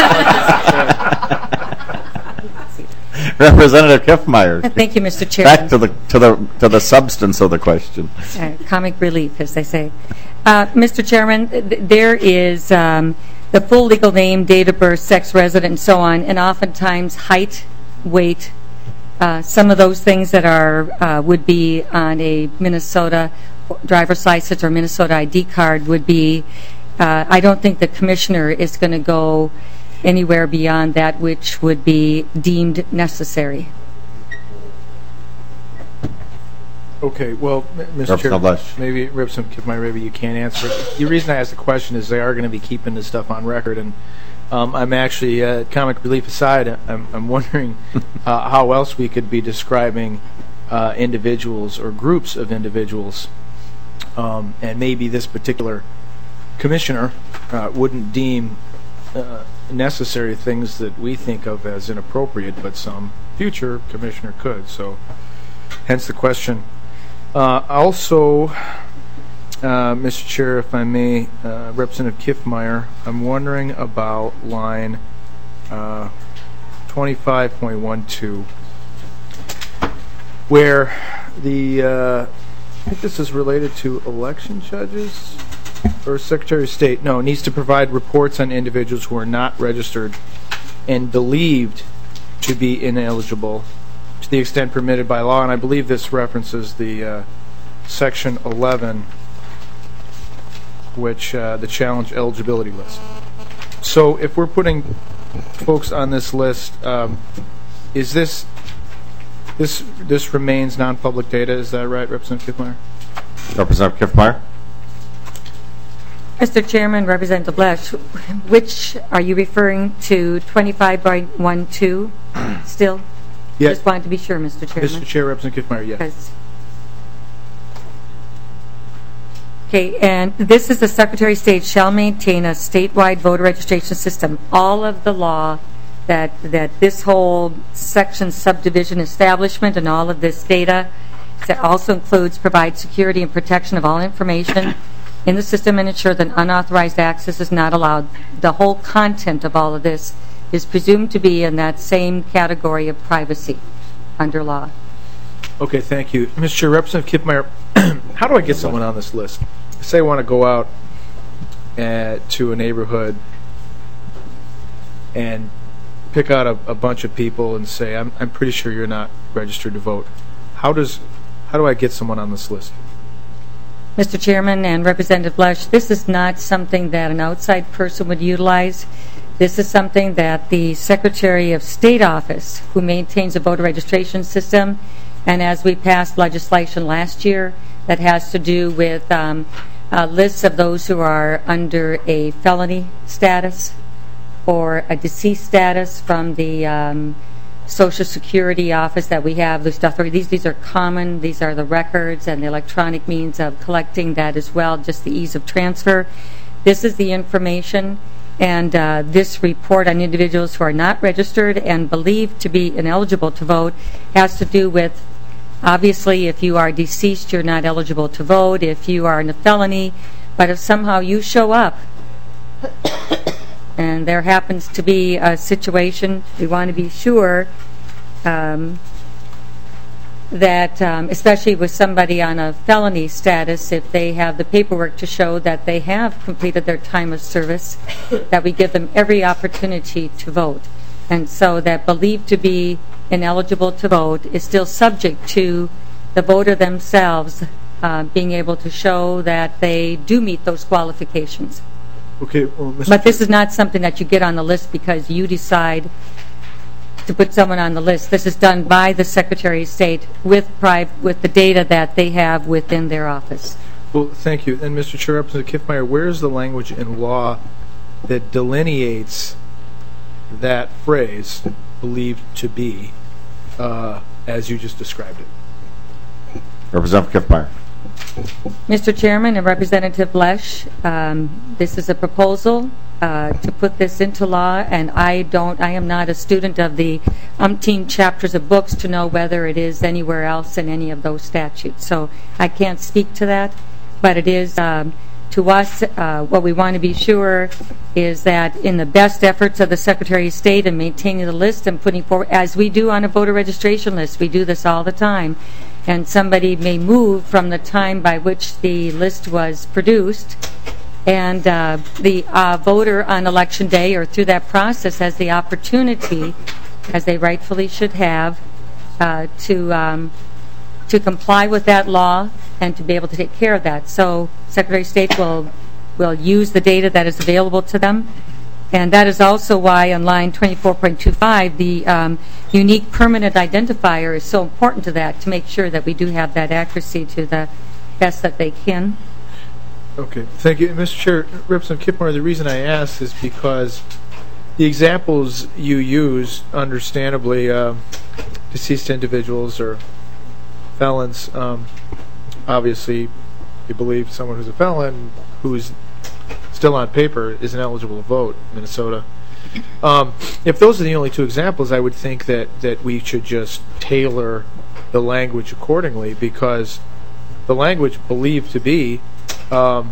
[SPEAKER 4] Representative Kiffmeyer.
[SPEAKER 8] Thank you, Mister Chair.
[SPEAKER 4] Back to the to the to the substance of the question.
[SPEAKER 8] Uh, comic relief, as they say. Uh, Mister Chairman, th- there is um, the full legal name, date of birth, sex, resident, and so on, and oftentimes height, weight, uh, some of those things that are uh, would be on a Minnesota driver's license or Minnesota I D card would be. Uh, I don't think the commissioner is going to go anywhere beyond that which would be deemed necessary.
[SPEAKER 6] Okay, well, Mister Chair, maybe Representative Kiffmeyer, maybe you can't answer it. The reason I asked the question is they are going to be keeping this stuff on record, and um, I'm actually, uh, comic relief aside, I'm, I'm wondering uh, how else we could be describing uh, individuals or groups of individuals, um, and maybe this particular commissioner uh, wouldn't deem uh, necessary things that we think of as inappropriate, but some future commissioner could. So, hence the question. Uh, also, uh, Mister Chair, if I may, uh, Representative Kiffmeyer, I'm wondering about line uh, twenty-five point one two, where the, uh, I think this is related to election judges or Secretary of State. No, needs to provide reports on individuals who are not registered and believed to be ineligible to the extent permitted by law, and I believe this references the uh, section eleven, which uh, the challenge eligibility list. So if we're putting folks on this list, um, is this this this remains non-public data? Is that right, Representative Kiffmeyer?
[SPEAKER 4] Representative Kiffmeyer.
[SPEAKER 8] Mister Chairman, Representative Lesh, which are you referring to? twenty-five point one two still?
[SPEAKER 6] Yes.
[SPEAKER 8] Just wanted to be sure, Mister Chairman.
[SPEAKER 6] Mister Chair, Representative Kiffmeyer, yes.
[SPEAKER 8] Because okay, and this is the Secretary of State shall maintain a statewide voter registration system. All of the law that that this whole section subdivision establishment and all of this data that also includes provide security and protection of all information in the system and ensure that unauthorized access is not allowed. The whole content of all of this is presumed to be in that same category of privacy under law.
[SPEAKER 6] Okay, thank you. Mister Chair, Representative Kiffmeyer, how do I get someone on this list? Say I want to go out uh, to a neighborhood and pick out a, a bunch of people and say, I'm, I'm pretty sure you're not registered to vote. How does how do I get someone on this list?
[SPEAKER 8] Mister Chairman and Representative Lesh, this is not something that an outside person would utilize. This is something that the Secretary of State office, who maintains a voter registration system, and as we passed legislation last year that has to do with um, uh, lists of those who are under a felony status or a deceased status from the um, Social Security office that we have. These, these, these are common. These are the records and the electronic means of collecting that as well, just the ease of transfer. This is the information, and uh, this report on individuals who are not registered and believed to be ineligible to vote has to do with, obviously, if you are deceased, you're not eligible to vote. If you are in a felony, but if somehow you show up and there happens to be a situation, we want to be sure um, that, um, especially with somebody on a felony status, if they have the paperwork to show that they have completed their time of service, that we give them every opportunity to vote. And so that believed to be ineligible to vote is still subject to the voter themselves uh, being able to show that they do meet those qualifications.
[SPEAKER 6] Okay, well, Mister
[SPEAKER 8] But this is not something that you get on the list because you decide to put someone on the list. This is done by the Secretary of State with pri- with the data that they have within their office.
[SPEAKER 6] Well, thank you. And Mister Chair, Representative Kiffmeyer, where is the language in law that delineates that phrase, believed to be, uh, as you just described it.
[SPEAKER 4] Representative Kiffmeyer.
[SPEAKER 8] Mister Chairman and Representative Lesh, um, this is a proposal uh, to put this into law, and I don't, I am not a student of the umpteen chapters of books to know whether it is anywhere else in any of those statutes. So I can't speak to that, but it is, um, to us, uh, what we want to be sure is that in the best efforts of the Secretary of State in maintaining the list and putting forward, as we do on a voter registration list, we do this all the time, and somebody may move from the time by which the list was produced, and uh, the uh, voter on election day or through that process has the opportunity, as they rightfully should have, uh, to um, to comply with that law and to be able to take care of that. So Secretary of State will will use the data that is available to them. And that is also why on line twenty-four point two five, the um, unique permanent identifier is so important to that, to make sure that we do have that accuracy to the best that they can.
[SPEAKER 6] Okay, thank you. Mister Chair, Representative Kiffmeyer, the reason I ask is because the examples you use, understandably, uh, deceased individuals or felons, um, obviously you believe someone who's a felon who's still on paper is ineligible to vote in Minnesota. Um, if those are the only two examples, I would think that, that we should just tailor the language accordingly, because the language believed to be um,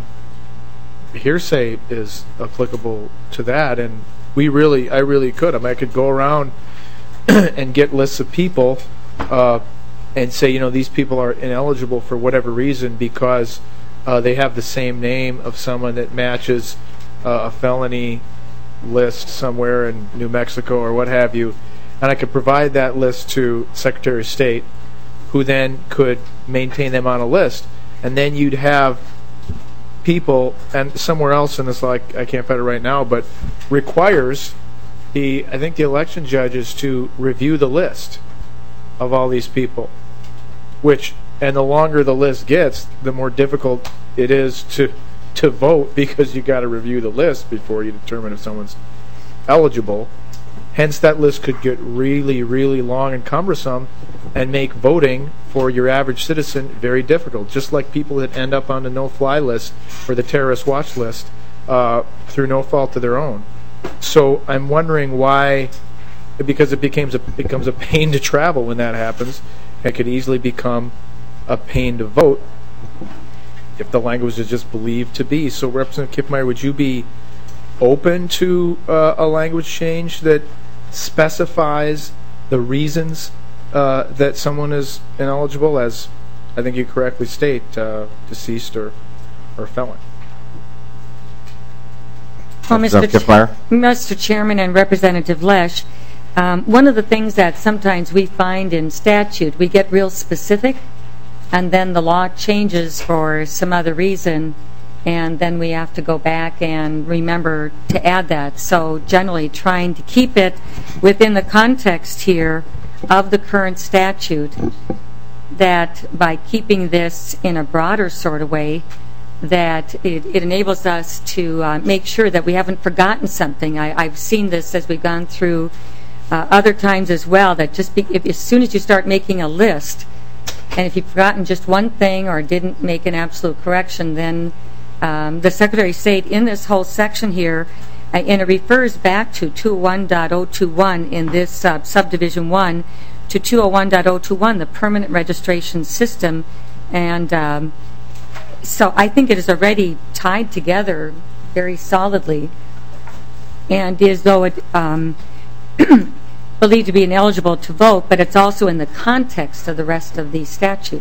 [SPEAKER 6] hearsay is applicable to that, and we really, I really could. I mean, I could go around and get lists of people uh, and say, you know, these people are ineligible for whatever reason because Uh, they have the same name of someone that matches uh, a felony list somewhere in New Mexico or what have you, and I could provide that list to Secretary of State, who then could maintain them on a list, and then you'd have people, and somewhere else in this, like I can't find it right now, but requires the I think the election judges to review the list of all these people, which. And the longer the list gets, the more difficult it is to to vote, because you got to review the list before you determine if someone's eligible. Hence, that list could get really, really long and cumbersome and make voting for your average citizen very difficult, just like people that end up on the no-fly list or the terrorist watch list uh, through no fault of their own. So I'm wondering why, because it becomes a, becomes a pain to travel when that happens. It could easily become a pain to vote if the language is just believed to be. So, Representative Kiffmeyer, would you be open to uh, a language change that specifies the reasons uh, that someone is ineligible, as I think you correctly state, uh, deceased or, or felon?
[SPEAKER 8] Well, Mister Ch- Mister Chairman and Representative Lesh, um, one of the things that sometimes we find in statute, we get real specific, and then the law changes for some other reason, and then we have to go back and remember to add that. So generally trying to keep it within the context here of the current statute, that by keeping this in a broader sort of way, that it, it enables us to uh, make sure that we haven't forgotten something. I, I've seen this as we've gone through uh, other times as well, that just be, if, as soon as you start making a list, and if you've forgotten just one thing or didn't make an absolute correction, then um, the Secretary of State in this whole section here, uh, and it refers back to two oh one point oh two one in this uh, subdivision one to two oh one point oh two one, the permanent registration system. And um, so I think it is already tied together very solidly, and is though it um, believed to be ineligible to vote, but it's also in the context of the rest of the statute.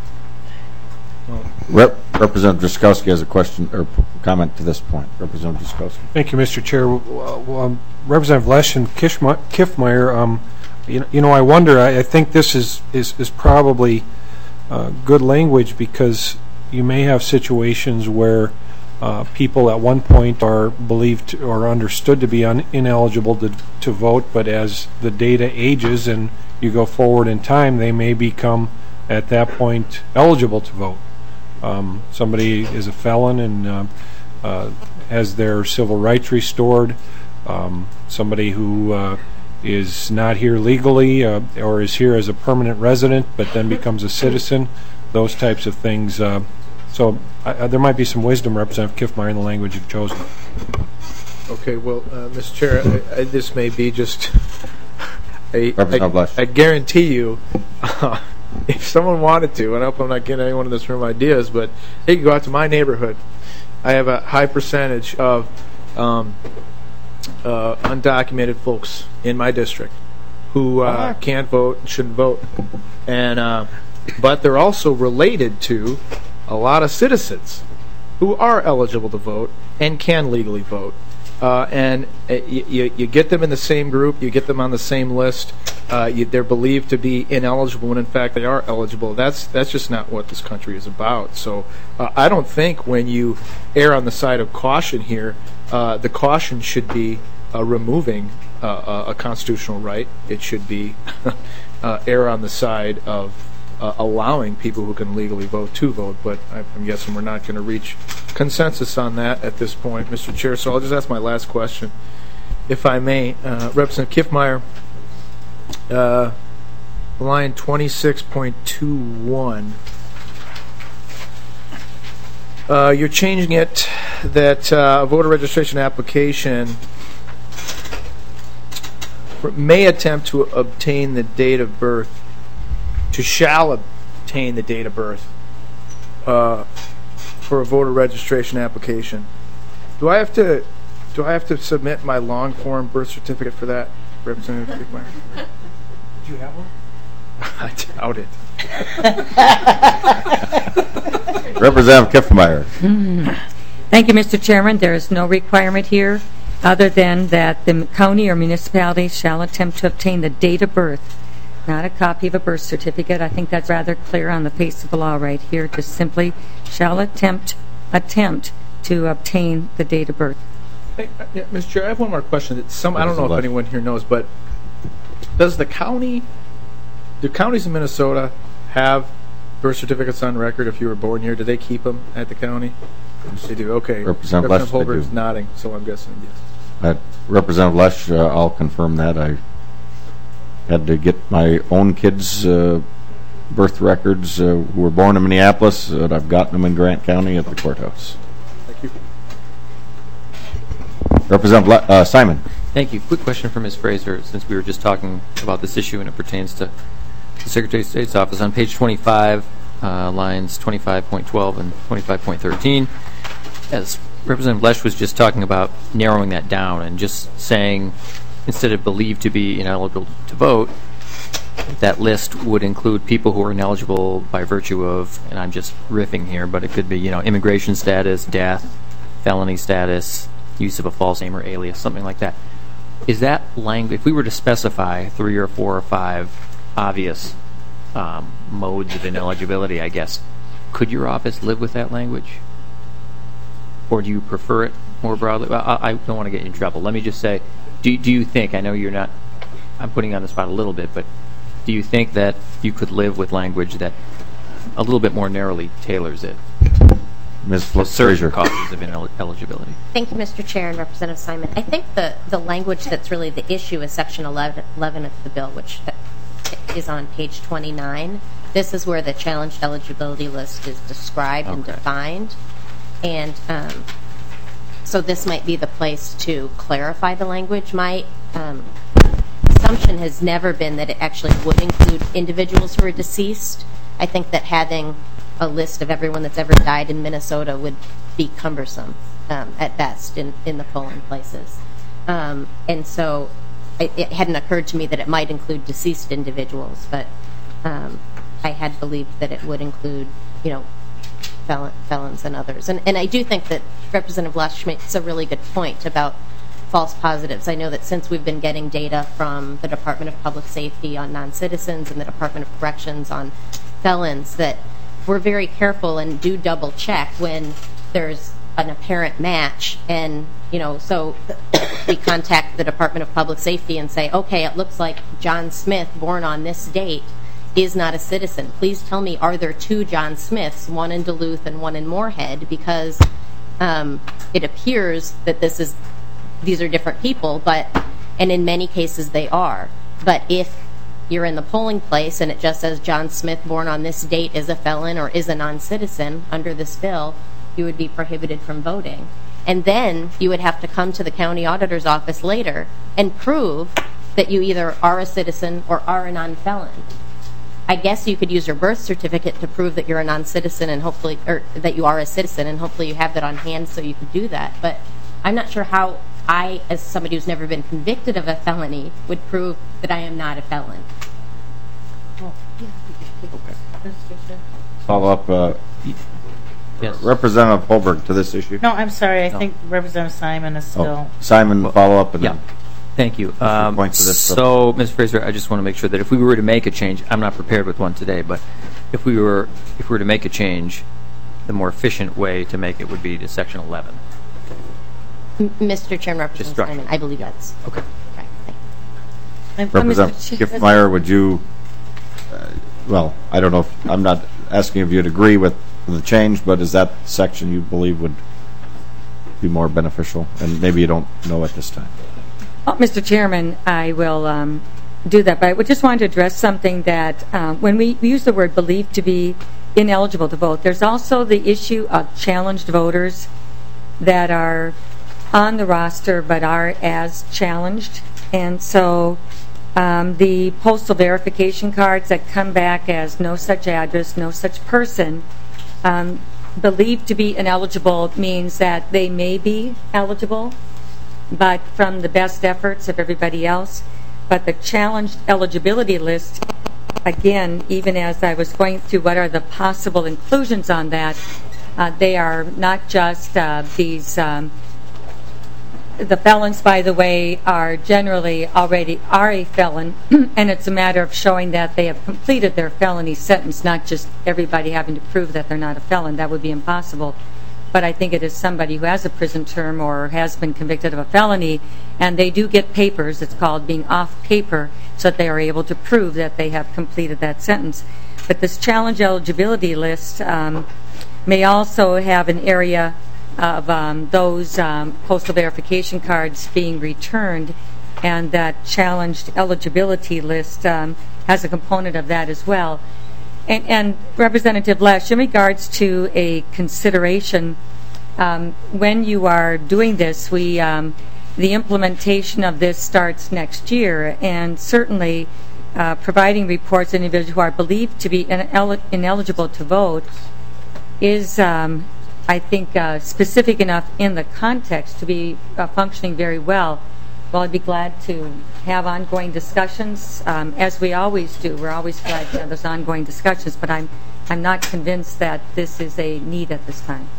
[SPEAKER 4] Rep- Representative Drazkowski has a question or comment to this point. Representative Drazkowski.
[SPEAKER 13] Thank you, Mister Chair. Well, um, Representative Lesh and Kiffmeyer, um, you, know, you know, I wonder, I, I think this is, is, is probably uh, good language, because you may have situations where Uh, people at one point are believed or understood to be un- ineligible to, to vote, but as the data ages and you go forward in time, they may become, at that point, eligible to vote. Um, somebody is a felon and uh, uh, has their civil rights restored. Um, somebody who uh, is not here legally uh, or is here as a permanent resident but then becomes a citizen, those types of things. Uh, so I, I, there might be some wisdom, Representative Kiffmeyer, in the language you've chosen.
[SPEAKER 14] Okay, well, uh, Mister Chair, I, I, this may be just... I,
[SPEAKER 4] I,
[SPEAKER 14] I guarantee you, uh, if someone wanted to, and I hope I'm not getting anyone in this room ideas, but they could go out to my neighborhood. I have a high percentage of um, uh, undocumented folks in my district who uh, can't vote and shouldn't vote, and uh, but they're also related to a lot of citizens who are eligible to vote and can legally vote. Uh, and uh, you, you get them in the same group, you get them on the same list, uh, you, they're believed to be ineligible when in fact they are eligible. That's that's just not what this country is about. So uh, I don't think when you err on the side of caution here, uh, the caution should be uh, removing uh, a constitutional right. It should be uh, err on the side of Uh, allowing people who can legally vote to vote, but I'm guessing we're not going to reach consensus on that at this point, Mister Chair. So I'll just ask my last question, if I may. Uh, Representative Kiffmeyer, uh, line twenty-six point two one, uh, you're changing it that uh, a voter registration application may attempt to obtain the date of birth to shall obtain the date of birth uh, for a voter registration application. Do I have to do I have to submit my long form birth certificate for that, Representative Kiffmeyer?
[SPEAKER 6] Do you have one?
[SPEAKER 14] I doubt it.
[SPEAKER 4] Representative Kiffmeyer.
[SPEAKER 8] Mm. Thank you, Mister Chairman. There is no requirement here other than that the county or municipality shall attempt to obtain the date of birth, not a copy of a birth certificate. I think that's rather clear on the face of the law right here. Just simply shall attempt attempt to obtain the date of birth.
[SPEAKER 14] Hey, uh, yeah, Mister Chair, I have one more question. That some I don't know if anyone here knows, but does the county, do counties in Minnesota have birth certificates on record if you were born here? Do they keep them at the county? They do. Okay.
[SPEAKER 4] Representative
[SPEAKER 14] Representative
[SPEAKER 4] Lesch,
[SPEAKER 14] Holberg is nodding, so I'm guessing yes.
[SPEAKER 4] Uh, Representative Lesch, uh, I'll confirm that. I had to get my own kids' uh, birth records uh, who were born in Minneapolis, and I've gotten them in Grant County at the courthouse.
[SPEAKER 14] Thank you.
[SPEAKER 4] Representative Le uh, Simon.
[SPEAKER 10] Thank you. Quick question for Miz Fraser, since we were just talking about this issue and it pertains to the Secretary of State's office. On page twenty-five, uh, lines twenty-five point twelve and twenty-five point thirteen, as Representative Lesch was just talking about narrowing that down and just saying, instead of believed to be ineligible to vote, that list would include people who are ineligible by virtue of, and I'm just riffing here, but it could be, you know, immigration status, death, felony status, use of a false name or alias, something like that. Is that language, if we were to specify three or four or five obvious um, modes of ineligibility, I guess, could your office live with that language? Or do you prefer it more broadly? Well, I, I don't want to get you in trouble. Let me just say, Do, do you think, I know you're not, I'm putting you on the spot a little bit, but do you think that you could live with language that a little bit more narrowly tailors it?
[SPEAKER 4] Miz
[SPEAKER 10] Fraser. Causes of ineligibility.
[SPEAKER 11] Thank you, Mister Chair and Representative Simon. I think the, the language that's really the issue is Section eleven, eleven of the bill, which is on page twenty-nine. This is where the challenged eligibility list is described okay. and defined. And um, so this might be the place to clarify the language. My um, assumption has never been that it actually would include individuals who are deceased. I think that having a list of everyone that's ever died in Minnesota would be cumbersome um, at best in, in the polling places. Um, and so it, it hadn't occurred to me that it might include deceased individuals, but um, I had believed that it would include, you know, Felon, felons and others. And, and I do think that Representative Lesch makes a really good point about false positives. I know that since we've been getting data from the Department of Public Safety on non-citizens and the Department of Corrections on felons, that we're very careful and do double check when there's an apparent match. And, you know, so we contact the Department of Public Safety and say, okay, it looks like John Smith, born on this date, is not a citizen. Please tell me, are there two John Smiths, one in Duluth and one in Moorhead? Because um, it appears that this is these are different people, but And in many cases they are. But if you're in the polling place and it just says John Smith, born on this date, is a felon or is a non-citizen under this bill, you would be prohibited from voting. And then you would have to come to the county auditor's office later and prove that you either are a citizen or are a non-felon. I guess you could use your birth certificate to prove that you're a non-citizen and hopefully, or that you are a citizen, and hopefully you have that on hand so you could do that. But I'm not sure how I, as somebody who's never been convicted of a felony, would prove that I am not a felon.
[SPEAKER 4] Follow up, uh,
[SPEAKER 10] Yes.
[SPEAKER 4] Representative Holberg, to this issue.
[SPEAKER 1] No, I'm sorry. I
[SPEAKER 10] No.
[SPEAKER 1] think Representative Simon is still.
[SPEAKER 4] Oh, Simon, follow up, and
[SPEAKER 10] Yeah.
[SPEAKER 4] then
[SPEAKER 10] Thank you.
[SPEAKER 4] your
[SPEAKER 10] Um,
[SPEAKER 4] point to this.
[SPEAKER 10] so, Miz Fraser, I just want to make sure that if we were to make a change, I'm not prepared with one today, but if we were if we were to make a change, the more efficient way to make it would be to Section eleven.
[SPEAKER 11] M- Mister Chairman, Representative
[SPEAKER 10] Destruction.
[SPEAKER 11] Simon, I believe that's
[SPEAKER 10] Okay.
[SPEAKER 11] okay. Thank you.
[SPEAKER 1] And-
[SPEAKER 4] Representative Kiffmeyer, would you, uh, well, I don't know if, I'm not asking if you'd agree with the change, but is that section you believe would be more beneficial? And maybe you don't know at this time.
[SPEAKER 8] Oh, Mister Chairman, I will um, do that, but I would just want to address something that um, when we use the word believed to be ineligible to vote, there's also the issue of challenged voters that are on the roster but are as challenged. And so um, the postal verification cards that come back as no such address, no such person, um, believed to be ineligible means that they may be eligible, but from the best efforts of everybody else. But the challenged eligibility list, again, even as I was going through what are the possible inclusions on that, uh, they are not just uh, these, um, the felons, by the way, are generally already are a felon, and it's a matter of showing that they have completed their felony sentence, not just everybody having to prove that they're not a felon. That would be impossible. But I think it is somebody who has a prison term or has been convicted of a felony, and they do get papers, it's called being off paper, so that they are able to prove that they have completed that sentence. But this challenge eligibility list um, may also have an area of um, those um, postal verification cards being returned, and that challenged eligibility list um, has a component of that as well. And, and Representative Lesh, in regards to a consideration, um, when you are doing this, we um, the implementation of this starts next year, and certainly uh, providing reports to individuals who are believed to be inel- ineligible to vote is, um, I think, uh, specific enough in the context to be uh, functioning very well. Well, I'd be glad to have ongoing discussions, um, as we always do. We're always glad to have those ongoing discussions, but I'm I'm not convinced that this is a need at this time.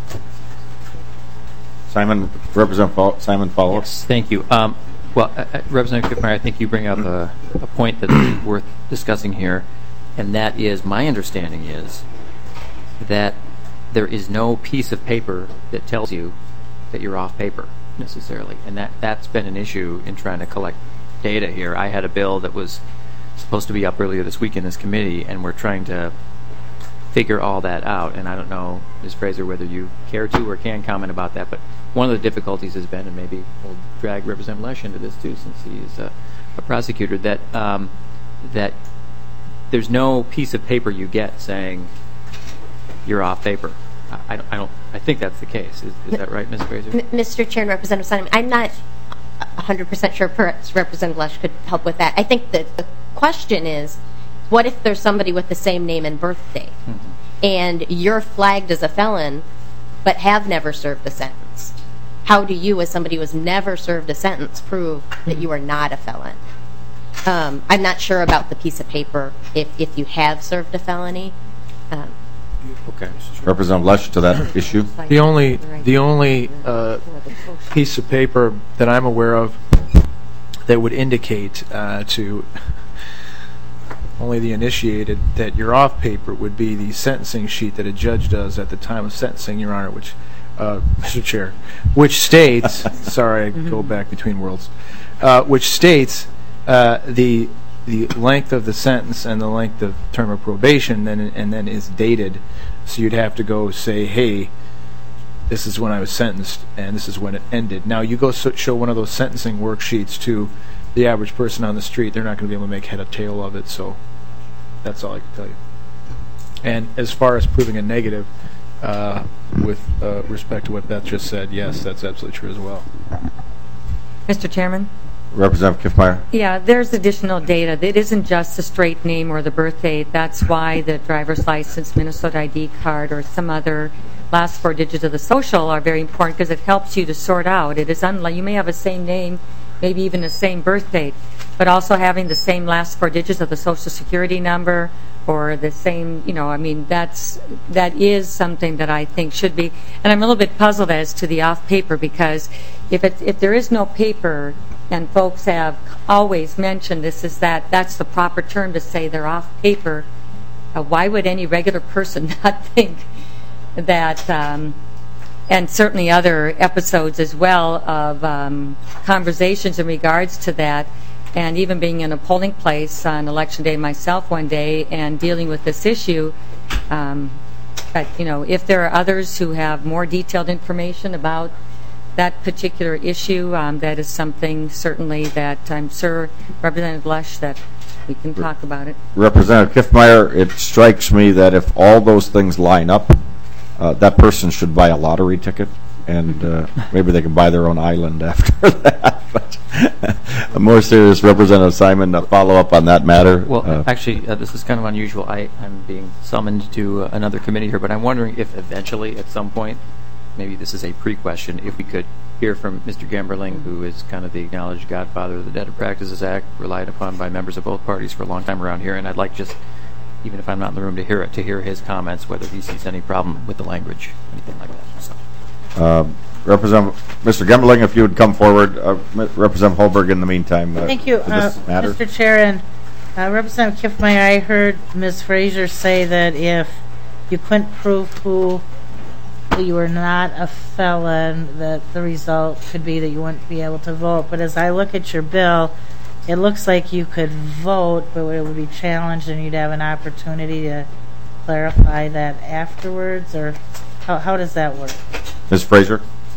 [SPEAKER 4] Simon, Representative Simon, follow up.
[SPEAKER 10] Yes, thank you. Um, well, uh, uh, Representative Kiffmeyer, I think you bring up a, a point that's worth discussing here, and that is, my understanding is that there is no piece of paper that tells you that you're off paper necessarily, and that that's been an issue in trying to collect data here. I had a bill that was supposed to be up earlier this week in this committee, and we're trying to figure all that out. And I don't know, Miz Fraser, whether you care to or can comment about that, but one of the difficulties has been, and maybe we'll drag Representative Lesh into this too, since he's a, a prosecutor, that um, that there's no piece of paper you get saying you're off paper. I, I don't. I don't. I think that's the case. Is, is that right, Miz Fraser?
[SPEAKER 11] M- Mister Chair and Representative Simon, I'm not one hundred percent sure. Perhaps Representative Lesh could help with that. I think that the question is, what if there's somebody with the same name and birth date, mm-hmm. and you're flagged as a felon, but have never served a sentence? How do you, as somebody who has never served a sentence, prove that you are not a felon? Um, I'm not sure about the piece of paper if, if you have served a felony. Um,
[SPEAKER 4] Okay. Representative Lesh, to that issue.
[SPEAKER 14] The only the only uh, piece of paper that I'm aware of that would indicate uh, to only the initiated that you're off paper would be the sentencing sheet that a judge does at the time of sentencing, Your Honor, which, uh, Mister Chair, which states, sorry, I go back between worlds, uh, which states uh, the the length of the sentence and the length of term of probation, and, and then is dated. So you'd have to go say, hey, this is when I was sentenced, and this is when it ended. Now, you go so, show one of those sentencing worksheets to the average person on the street, they're not going to be able to make head or tail of it. So that's all I can tell you. And as far as proving a negative, uh, with uh, respect to what Beth just said, yes, that's absolutely true as well.
[SPEAKER 8] Mister Chairman?
[SPEAKER 4] Representative Kiffmeyer.
[SPEAKER 8] Yeah, there's additional data. It isn't just the straight name or the birth date. That's why the driver's license, Minnesota I D card, or some other last four digits of the social are very important because it helps you to sort out. It is unlike you may have the same name, maybe even the same birth date, but also having the same last four digits of the social security number or the same, you know, I mean, that's that is something that I think should be. And I'm a little bit puzzled as to the off paper because if it, if there is no paper, and folks have always mentioned this is that that's the proper term to say they're off paper, uh, why would any regular person not think that, um, and certainly other episodes as well of um, conversations in regards to that, and even being in a polling place on election day myself one day and dealing with this issue. Um, but, you know, if there are others who have more detailed information about that particular issue, um, that is something certainly that I'm sure Representative Lush that we can talk about it.
[SPEAKER 4] Representative Kiffmeyer, it strikes me that if all those things line up, uh, that person should buy a lottery ticket, and uh, maybe they can buy their own island after that. But a more serious, Representative Simon, a follow up on that matter.
[SPEAKER 10] Well,
[SPEAKER 4] uh,
[SPEAKER 10] actually, uh, this is kind of unusual. I, I'm being summoned to uh, another committee here, but I'm wondering if eventually, at some point, maybe this is a pre-question, if we could hear from Mister Gemberling, who is kind of the acknowledged godfather of the Data Practices Act, relied upon by members of both parties for a long time around here, and I'd like just, even if I'm not in the room to hear it, to hear his comments, whether he sees any problem with the language, anything like that. So.
[SPEAKER 4] Uh, Representative Mister Gemberling, if you would come forward. Uh, Representative Holberg, in the meantime. Uh,
[SPEAKER 1] Thank you, uh, Mister Chair. And uh, Representative Kiffmeyer, I heard Miz Frazier say that if you couldn't prove who you were not a felon, that the result could be that you wouldn't be able to vote. But as I look at your bill, it looks like you could vote, but it would be challenged and you'd have an opportunity to clarify that afterwards, or how, how does that work?
[SPEAKER 4] Miz Frazier?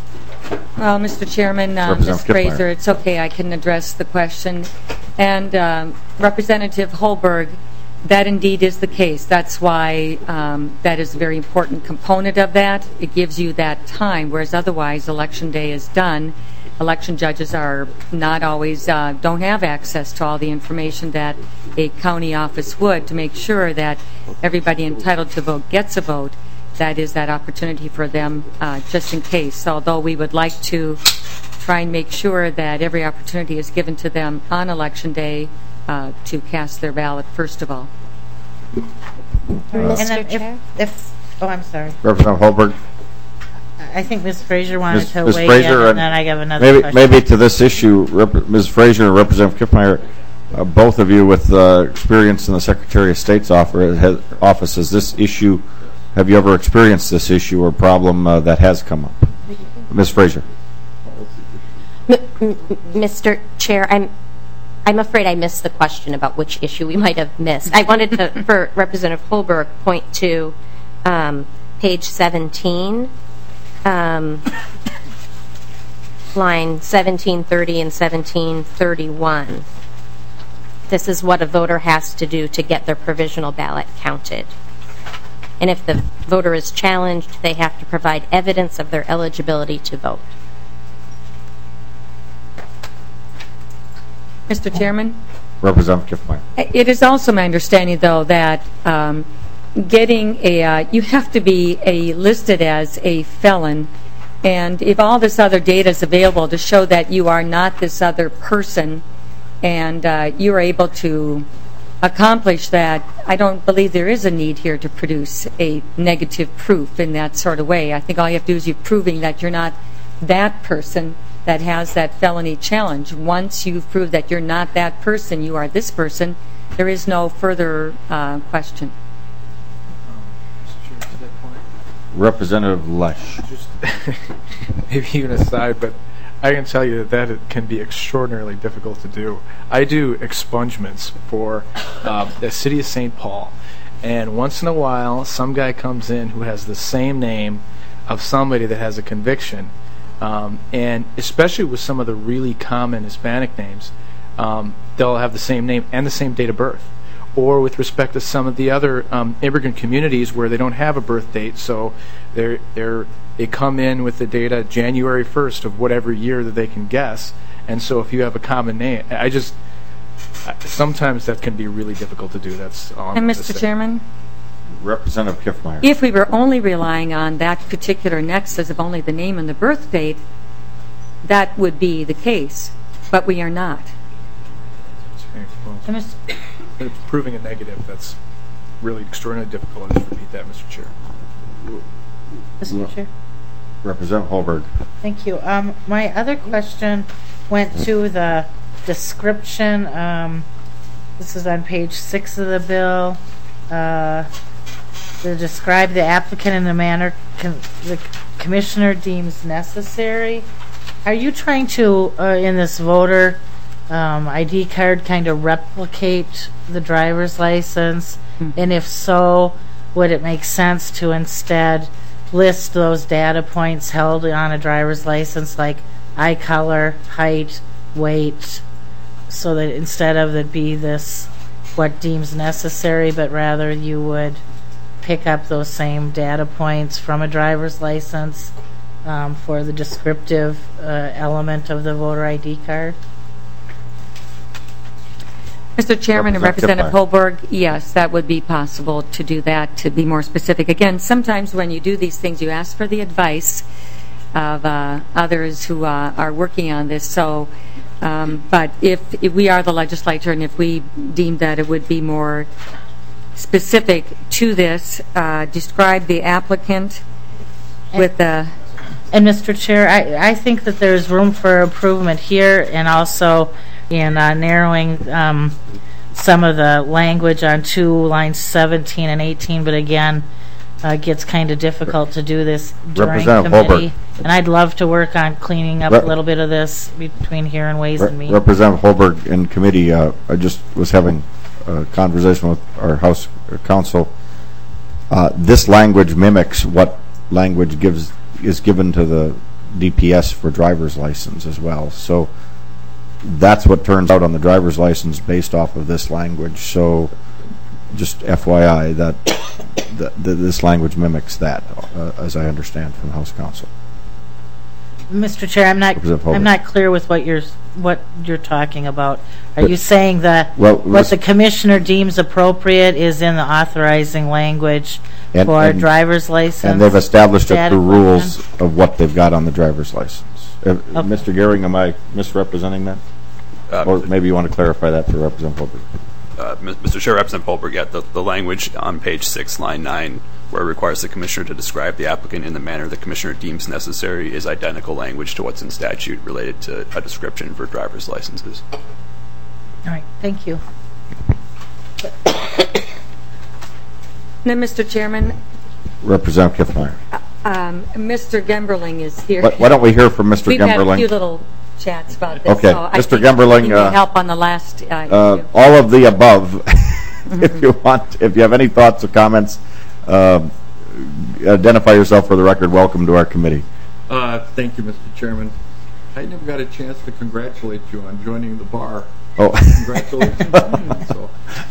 [SPEAKER 8] Well, Mister Chairman, uh, Miz Frazier, it's okay, I can address the question. And um, Representative Holberg, that indeed is the case. That's why um, that is a very important component of that. It gives you that time, whereas otherwise election day is done. Election judges are not always, uh, don't have access to all the information that a county office would to make sure that everybody entitled to vote gets a vote. That is that opportunity for them uh, just in case. Although we would like to try and make sure that every opportunity is given to them on election day Uh, to cast their ballot, first of all.
[SPEAKER 1] Mister Chair? If, if, oh, I'm sorry.
[SPEAKER 4] Representative Holberg?
[SPEAKER 1] I think Miz Frazier wanted
[SPEAKER 4] Miz
[SPEAKER 1] to
[SPEAKER 4] Miz
[SPEAKER 1] weigh
[SPEAKER 4] Frazier
[SPEAKER 1] in, and then I have another
[SPEAKER 4] maybe,
[SPEAKER 1] question.
[SPEAKER 4] Maybe to this issue, Rep Miz Frazier and Representative Kiffmeyer, uh, both of you with uh, experience in the Secretary of State's office, has, office, has this issue, have you ever experienced this issue or problem uh, that has come up? Miz Frazier?
[SPEAKER 11] M M Mister Chair, I'm I'm afraid I missed the question about which issue we might have missed. I wanted to, for Representative Holberg, point to um, page seventeen, um, line seventeen thirty and seventeen thirty-one. This is what a voter has to do to get their provisional ballot counted. And if the voter is challenged, they have to provide evidence of their eligibility to vote.
[SPEAKER 8] Mister Chairman?
[SPEAKER 4] Representative Kiffmeyer.
[SPEAKER 8] It is also my understanding, though, that um, getting a, uh, you have to be a listed as a felon, and if all this other data is available to show that you are not this other person, and uh, you are able to accomplish that, I don't believe there is a need here to produce a negative proof in that sort of way. I think all you have to do is you're proving that you're not that person that has that felony challenge. Once you've proved that you're not that person, you are this person, there is no further uh, question.
[SPEAKER 4] Representative Lush.
[SPEAKER 14] Just maybe even aside, but I can tell you that that it can be extraordinarily difficult to do. I do expungements for uh, the city of Saint Paul, and once in a while, some guy comes in who has the same name of somebody that has a conviction. Um, and especially with some of the really common Hispanic names, um, they'll have the same name and the same date of birth. Or with respect to some of the other um, immigrant communities where they don't have a birth date, so they're, they're, they come in with the data January first of whatever year that they can guess. And so if you have a common name, I just, sometimes that can be really difficult to do. That's all I'm
[SPEAKER 8] And
[SPEAKER 14] gonna
[SPEAKER 8] Mister
[SPEAKER 14] say.
[SPEAKER 8] Chairman?
[SPEAKER 4] Representative Kiffmeyer.
[SPEAKER 8] If we were only relying on that particular nexus of only the name and the birth date, that would be the case, but we are not.
[SPEAKER 14] Well, it's proving a negative. That's really extraordinarily difficult. I'll just repeat that, Mister Chair.
[SPEAKER 1] Mister Chair.
[SPEAKER 4] Representative Holberg.
[SPEAKER 1] Thank you. Um, my other question went to the description. Um, this is on page six of the bill. Uh, to describe the applicant in the manner con the commissioner deems necessary. Are you trying to, uh, in this voter um, I D card, kind of replicate the driver's license? Mm-hmm. And if so, would it make sense to instead list those data points held on a driver's license, like eye color, height, weight, so that instead of it be this what deems necessary, but rather you would pick up those same data points from a driver's license um, for the descriptive uh, element of the voter I D card?
[SPEAKER 8] Mister Chairman and
[SPEAKER 4] Representative
[SPEAKER 8] Representative Holberg, yes, that would be possible to do that, to be more specific. Again, sometimes when you do these things, you ask for the advice of uh, others who uh, are working on this. So, um, but if, if we are the legislature and if we deem that it would be more specific to this, uh, describe the applicant with the...
[SPEAKER 1] And Mister Chair, I, I think that there's room for improvement here, and also in uh, narrowing um, some of the language on two lines seventeen and eighteen, but again, uh, gets kind of difficult to do this during
[SPEAKER 4] Representative
[SPEAKER 1] committee.
[SPEAKER 4] Holberg.
[SPEAKER 1] And I'd love to work on cleaning up
[SPEAKER 4] Re
[SPEAKER 1] a little bit of this between here and Ways
[SPEAKER 4] Re
[SPEAKER 1] and Means.
[SPEAKER 4] Representative Holberg in committee, uh, I just was having a conversation with our House Counsel. Uh, this language mimics what language gives is given to the D P S for driver's license as well. So that's what turns out on the driver's license based off of this language. So just F Y I that, that, that this language mimics that, uh, as I understand from House Counsel.
[SPEAKER 1] Mister Chair, I'm not I'm not clear with what you're what you're talking about. Are but, you saying that
[SPEAKER 4] well,
[SPEAKER 1] what the commissioner deems appropriate is in the authorizing language
[SPEAKER 4] and,
[SPEAKER 1] for
[SPEAKER 4] and,
[SPEAKER 1] a driver's license?
[SPEAKER 4] And they've established it through rules of what they've got on the driver's license. Uh, okay. Mister Gehring, am I misrepresenting that? Uh, or maybe you want to clarify that for Representative Holberg.
[SPEAKER 5] Uh, Mister Chair, Representative Holberg, yeah, the, the language on page six, line nine, where it requires the commissioner to describe the applicant in the manner the commissioner deems necessary, is identical language to what's in statute related to a description for driver's licenses.
[SPEAKER 1] All right, thank you.
[SPEAKER 8] Then, Mister Chairman,
[SPEAKER 4] Representative Kiffmeyer.
[SPEAKER 8] Um, Mister Gemberling is here.
[SPEAKER 4] Why, why don't we hear from Mister
[SPEAKER 8] We've
[SPEAKER 4] Gemberling?
[SPEAKER 8] We've had a few little chats about this.
[SPEAKER 4] Okay,
[SPEAKER 8] so
[SPEAKER 4] Mister
[SPEAKER 8] I
[SPEAKER 4] Gemberling.
[SPEAKER 8] He
[SPEAKER 4] uh,
[SPEAKER 8] help on the last uh,
[SPEAKER 4] uh,
[SPEAKER 8] issue.
[SPEAKER 4] All of the above. If you want, if you have any thoughts or comments, uh, identify yourself for the record. Welcome to our committee.
[SPEAKER 15] Uh, thank you, Mister Chairman. I never got a chance to congratulate you on joining the bar.
[SPEAKER 4] Oh,
[SPEAKER 15] congratulations! so,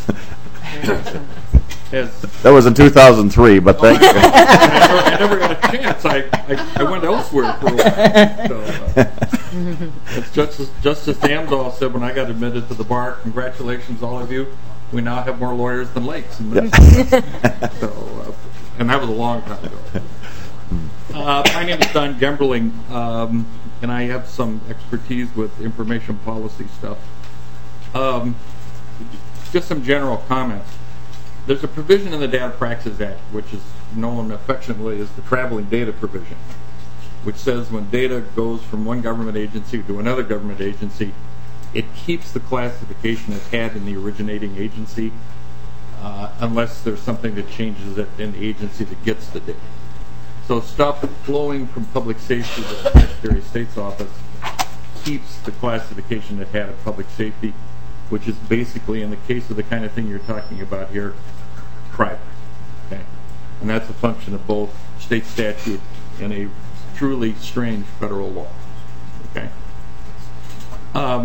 [SPEAKER 15] as,
[SPEAKER 4] that was in two thousand three, but thank you.
[SPEAKER 15] I never, I never got a chance. I, I, I went elsewhere for a while. So, uh, as Justice, Justice Amdahl said when I got admitted to the bar, congratulations, all of you. We now have more lawyers than lakes. In this. Yeah. so, uh, and that was a long time ago. Uh, my name is Don Gemberling, um, and I have some expertise with information policy stuff. Um, just some general comments. There's a provision in the Data Practices Act, which is known affectionately as the traveling data provision, which says when data goes from one government agency to another government agency, it keeps the classification it had in the originating agency, uh, unless there's something that changes it in the agency that gets the data. So stuff flowing from public safety to the Secretary of State's office keeps the classification it had at public safety, which is basically, in the case of the kind of thing you're talking about here, private. Okay? And that's a function of both state statute and a truly strange federal law. Okay? Um,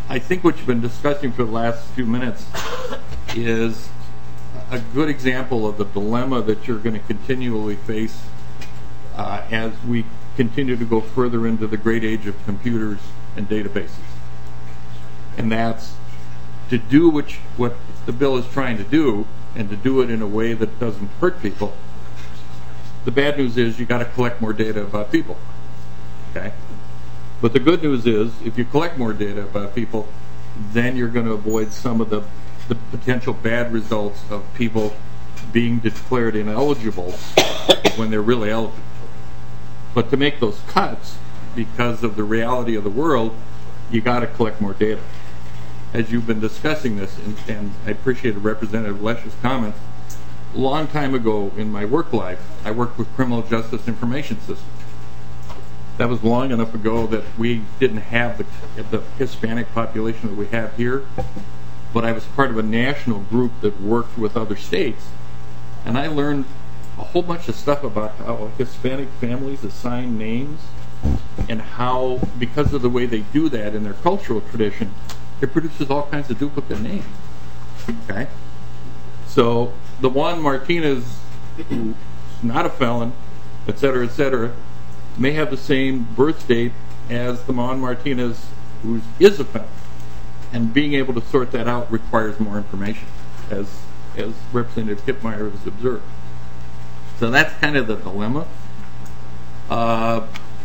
[SPEAKER 15] I think what you've been discussing for the last few minutes is a good example of the dilemma that you're going to continually face uh, as we continue to go further into the great age of computers and databases. And that's to do what, you, what the bill is trying to do, and to do it in a way that doesn't hurt people. The bad news is you got to collect more data about people. Okay? But the good news is if you collect more data about people, then you're going to avoid some of the, the potential bad results of people being declared ineligible when they're really eligible. But to make those cuts, because of the reality of the world, you got to collect more data. As you've been discussing this, and, and I appreciated Representative Lesch's comments, a long time ago in my work life, I worked with criminal justice information systems. That was long enough ago that we didn't have the, the Hispanic population that we have here, but I was part of a national group that worked with other states, and I learned a whole bunch of stuff about how Hispanic families assign names and how, because of the way they do that in their cultural tradition, it produces all kinds of duplicate names. Okay? So the Juan Martinez, who's not a felon, et cetera, et cetera, may have the same birth date as the Juan Martinez who is a felon. And being able to sort that out requires more information, as, as Representative Kiffmeyer has observed. So that's kind of the dilemma. Uh,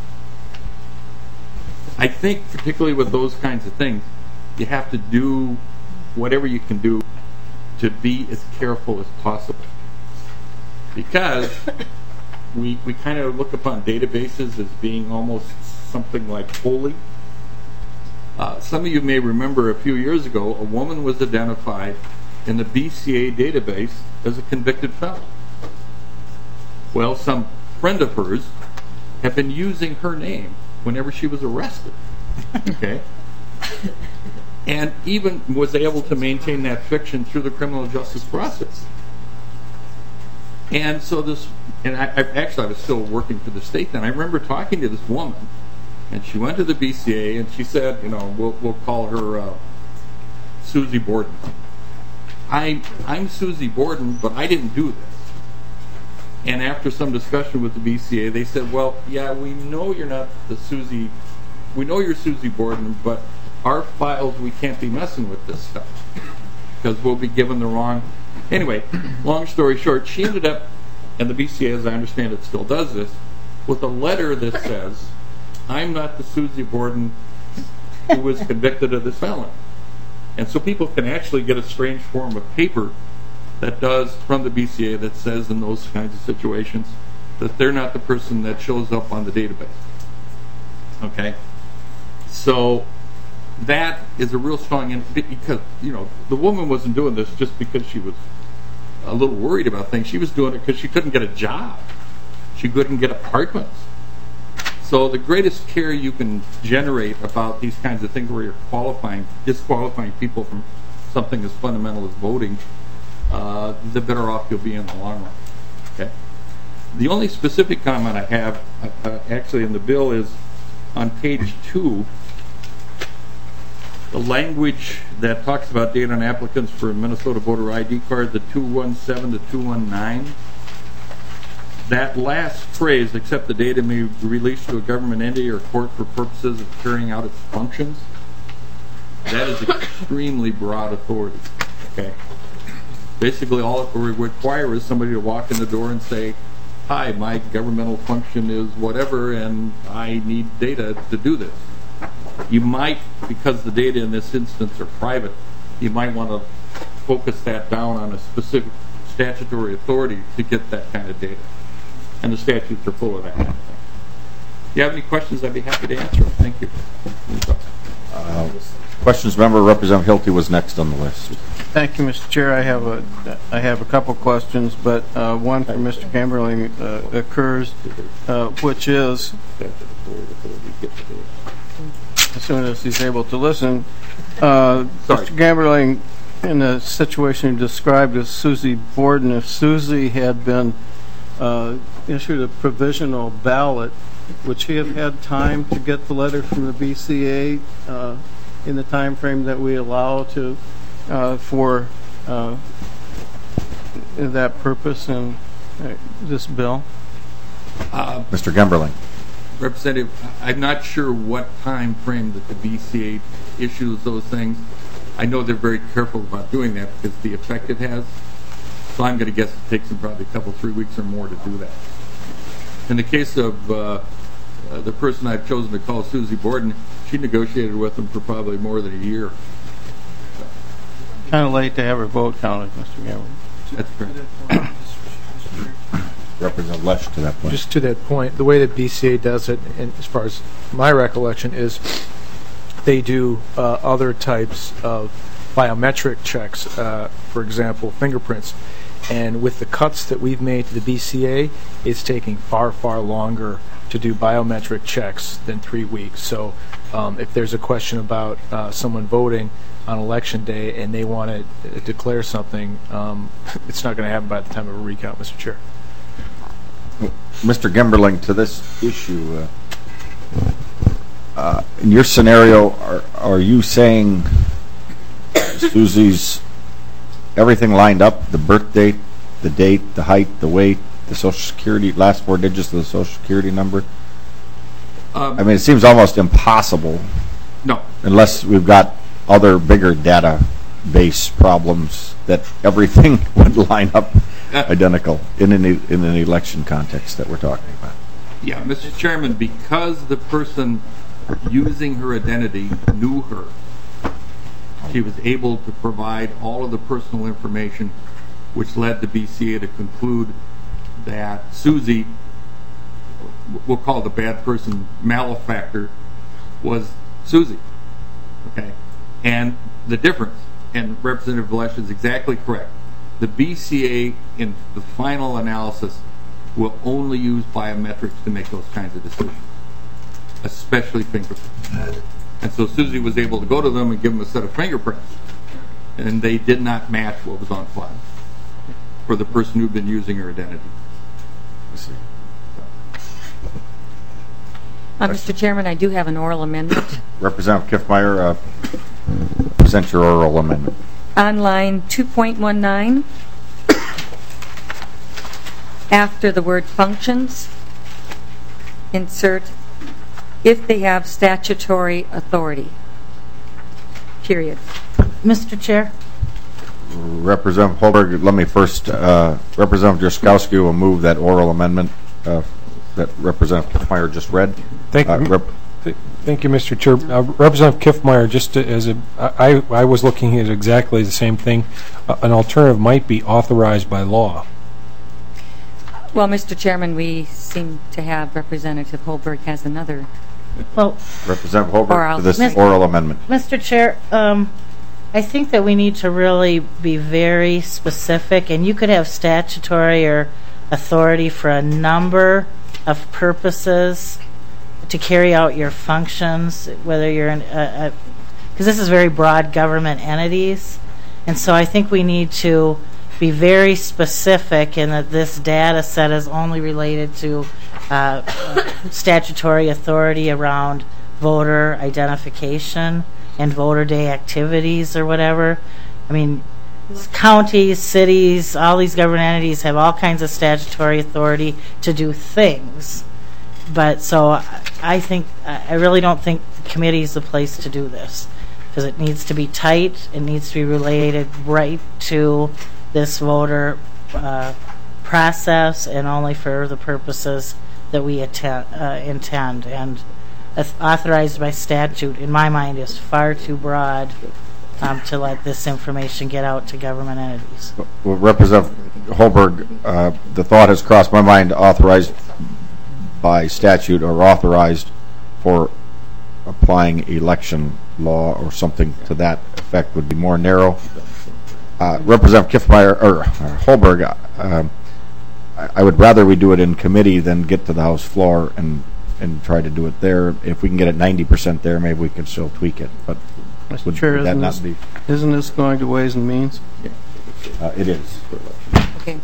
[SPEAKER 15] I think, particularly with those kinds of things, you have to do whatever you can do to be as careful as possible. Because we, we kind of look upon databases as being almost something like holy. Uh, some of you may remember a few years ago, a woman was identified in the B C A database as a convicted felon. Well, some friend of hers had been using her name whenever she was arrested. Okay? And even was able to maintain that fiction through the criminal justice process. And so this, and I, I actually I was still working for the state then. I remember talking to this woman, and she went to the B C A, and she said, you know, we'll we'll call her uh, Susie Borden. I I'm Susie Borden, but I didn't do this. And after some discussion with the B C A, they said, well, yeah, we know you're not the Susie, we know you're Susie Borden, but our files, we can't be messing with this stuff because we'll be given the wrong. Anyway, long story short, she ended up, and the B C A, as I understand it, still does this, with a letter that says, I'm not the Susie Borden who was convicted of this felony. And so people can actually get a strange form of paper that does, from the B C A, that says in those kinds of situations that they're not the person that shows up on the database. Okay? So that is a real strong, because, you know, the woman wasn't doing this just because she was a little worried about things. She was doing it because she couldn't get a job. She couldn't get apartments. So the greatest care you can generate about these kinds of things where you're qualifying, disqualifying people from something as fundamental as voting, uh, the better off you'll be in the long run. Okay? The only specific comment I have uh, actually in the bill is on page two, the language that talks about data on applicants for a Minnesota voter I D card, the two one seven to two one nine. That last phrase, except the data may be released to a government entity or court for purposes of carrying out its functions, that is extremely broad authority. Okay. Basically, all it would require is somebody to walk in the door and say, hi, my governmental function is whatever, and I need data to do this. You might, because the data in this instance are private, you might want to focus that down on a specific statutory authority to get that kind of data. And the statutes are full of that kind of thing. If you have any questions, I'd be happy to answer them. Thank you.
[SPEAKER 4] Uh, questions, member Representative Hilty was next on the list.
[SPEAKER 12] Thank you, Mister Chair. I have a, I have a couple questions, but uh, one for Mister Gamberling uh, occurs, uh, which is, as soon as he's able to listen, uh, Mister Gamberling, in the situation described as Susie Borden, if Susie had been uh, issued a provisional ballot, would she have had time to get the letter from the B C A uh, in the time frame that we allow to uh, for uh, that purpose in uh, this bill?
[SPEAKER 4] Uh, Mister Gemberling.
[SPEAKER 15] Representative, I'm not sure what time frame that the B C A issues those things. I know they're very careful about doing that because the effect it has. So I'm going to guess it takes them probably a couple, three weeks or more to do that. In the case of uh, uh, the person I've chosen to call Susie Borden, she negotiated with them for probably more than a year.
[SPEAKER 12] Kind of late to have her vote counted, Mister Gamble.
[SPEAKER 15] That's correct.
[SPEAKER 4] Representative Lesh to that point.
[SPEAKER 14] Just to that point, the way that B C A does it, and as far as my recollection, is they do uh, other types of biometric checks, uh, for example, fingerprints. And with the cuts that we've made to the B C A, it's taking far, far longer to do biometric checks than three weeks. So um, if there's a question about uh, someone voting on election day and they want to uh, declare something, um, it's not going to happen by the time of a recount, Mister Chair.
[SPEAKER 4] Mister Gemberling, to this issue, uh, uh, in your scenario, are, are you saying Susie's everything lined up, the birth date, the date, the height, the weight, the Social Security, last four digits of the Social Security number?
[SPEAKER 15] Um,
[SPEAKER 4] I mean, it seems almost impossible.
[SPEAKER 15] No.
[SPEAKER 4] Unless we've got other bigger database problems that everything would line up identical in an in an election context that we're talking about.
[SPEAKER 15] Yeah, Mister Chairman, because the person using her identity knew her, she was able to provide all of the personal information, which led the B C A to conclude that Susie, we'll call the bad person malefactor, was Susie. Okay, and the difference, and Representative Lesh is exactly correct. The B C A, in the final analysis, will only use biometrics to make those kinds of decisions, especially fingerprints. And so Susie was able to go to them and give them a set of fingerprints, and they did not match what was on file for the person who'd been using her identity.
[SPEAKER 8] Uh, Mister Chairman, I do have an oral amendment.
[SPEAKER 4] Representative Kiffmeyer, uh, present your oral amendment.
[SPEAKER 8] On line two point one nine, after the word functions, insert if they have statutory authority. Period.
[SPEAKER 1] Mister Chair?
[SPEAKER 4] Representative Holberg, let me first, uh, Representative Drazkowski will move that oral amendment uh, that Representative Kiffmeyer just read.
[SPEAKER 13] Thank you.
[SPEAKER 4] Uh, Rep
[SPEAKER 13] Th Thank you, Mister Chair. Uh, Representative Kiffmeyer, just to, as a, I, I was looking at exactly the same thing. Uh, an alternative might be authorized by law.
[SPEAKER 8] Well, Mister Chairman, we seem to have Representative Holberg has another.
[SPEAKER 1] Well,
[SPEAKER 4] Representative Holberg
[SPEAKER 8] Oral.
[SPEAKER 4] to this
[SPEAKER 1] Mis-
[SPEAKER 4] oral amendment.
[SPEAKER 1] Mister Chair, um, I think that we need to really be very specific, and you could have statutory or authority for a number of purposes to carry out your functions, whether you're in a, because this is very broad government entities, and so I think we need to be very specific in that this data set is only related to uh, statutory authority around voter identification and voter day activities or whatever. I mean, counties, cities, all these government entities have all kinds of statutory authority to do things. But so I think, I really don't think the committee is the place to do this, because it needs to be tight, it needs to be related right to this voter uh, process and only for the purposes that we attend, uh, intend. And authorized by statute, in my mind, is far too broad um, to let this information get out to government entities.
[SPEAKER 4] Well, Representative Holberg, uh, the thought has crossed my mind, authorized by statute or authorized for applying election law or something to that effect would be more narrow. Uh, Representative Kiffmeyer, or uh, Holberg, uh, I, I would rather we do it in committee than get to the House floor and and try to do it there. If we can get it ninety percent there, maybe we can still tweak it. But
[SPEAKER 12] Mister
[SPEAKER 4] would,
[SPEAKER 12] Chair,
[SPEAKER 4] would that
[SPEAKER 12] isn't,
[SPEAKER 4] not
[SPEAKER 12] this,
[SPEAKER 4] be?
[SPEAKER 12] isn't this going to Ways and Means?
[SPEAKER 4] Yeah. Uh, it is.
[SPEAKER 8] Okay.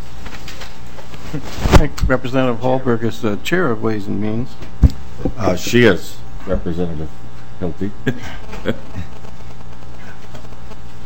[SPEAKER 12] I think Representative Holberg is the chair of Ways and Means.
[SPEAKER 4] Uh, she is, Representative Hilty.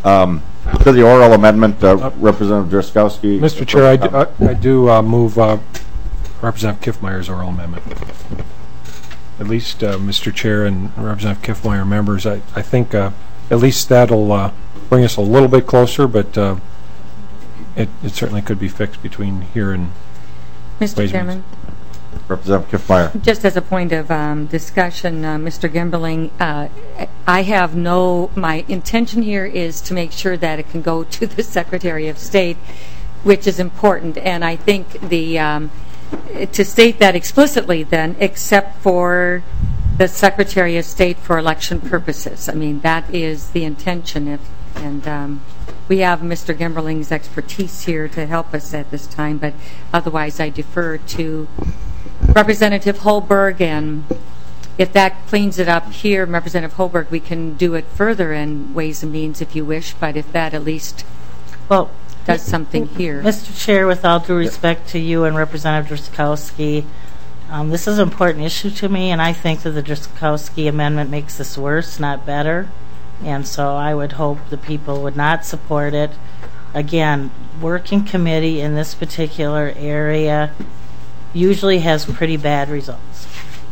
[SPEAKER 4] Um, To the oral amendment, uh, Representative Driscowski.
[SPEAKER 13] Mister Chair, I do, I, I do uh, move uh, Representative Kiffmeyer's oral amendment. At least, uh, Mister Chair and Representative Kiffmeyer members, I, I think uh, at least that'll uh, bring us a little bit closer, but uh, it, it certainly could be fixed between here and
[SPEAKER 8] Mister Chairman.
[SPEAKER 4] Representative Kiffmeyer.
[SPEAKER 8] Just as a point of um, discussion, uh, Mister Gemberling, uh, I have no, my intention here is to make sure that it can go to the Secretary of State, which is important, and I think the, um, to state that explicitly then, except for the Secretary of State for election purposes. I mean, that is the intention, if, and um, we have Mister Gemberling's expertise here to help us at this time, but otherwise I defer to Representative Holberg, and if that cleans it up here, Representative Holberg, we can do it further in Ways and Means if you wish, but if that at least
[SPEAKER 1] well
[SPEAKER 8] does something here.
[SPEAKER 1] Mister Chair, with all due respect to you and Representative Driscowski, um, this is an important issue to me, and I think that the Driscowski amendment makes this worse, not better, and so I would hope the people would not support it. Again, working committee in this particular area usually has pretty bad results.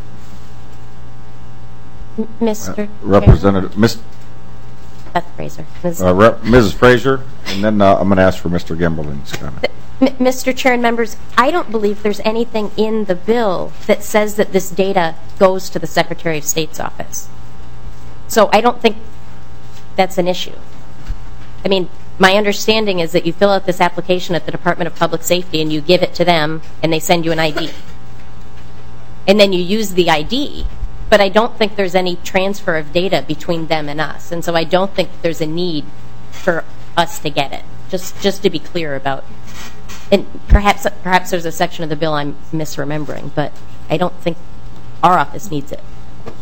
[SPEAKER 11] Mister
[SPEAKER 4] Uh, Representative, Miss
[SPEAKER 11] Beth Fraser. Miz
[SPEAKER 4] Uh, Rep, Missus Fraser, and then uh, I'm going to ask for Mister Gemberling's comment.
[SPEAKER 11] M Mister Chair and members, I don't believe there's anything in the bill that says that this data goes to the Secretary of State's office. So I don't think that's an issue. I mean, my understanding is that you fill out this application at the Department of Public Safety and you give it to them and they send you an I D. And then you use the I D, but I don't think there's any transfer of data between them and us. And so I don't think there's a need for us to get it. Just just to be clear about, and perhaps perhaps there's a section of the bill I'm misremembering, but I don't think our office needs it.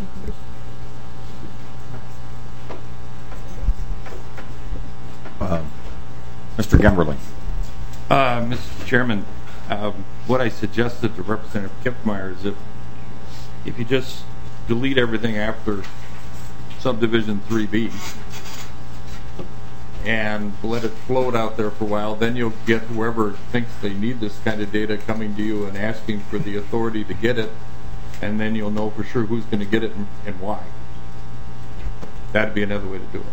[SPEAKER 4] Uh, Mister Gemberling.
[SPEAKER 15] Uh, Mister Chairman, um, what I suggested to Representative Kiffmeyer is if, if you just delete everything after subdivision three B and let it float out there for a while, then you'll get whoever thinks they need this kind of data coming to you and asking for the authority to get it, and then you'll know for sure who's going to get it and, and why. That'd be another way to do it.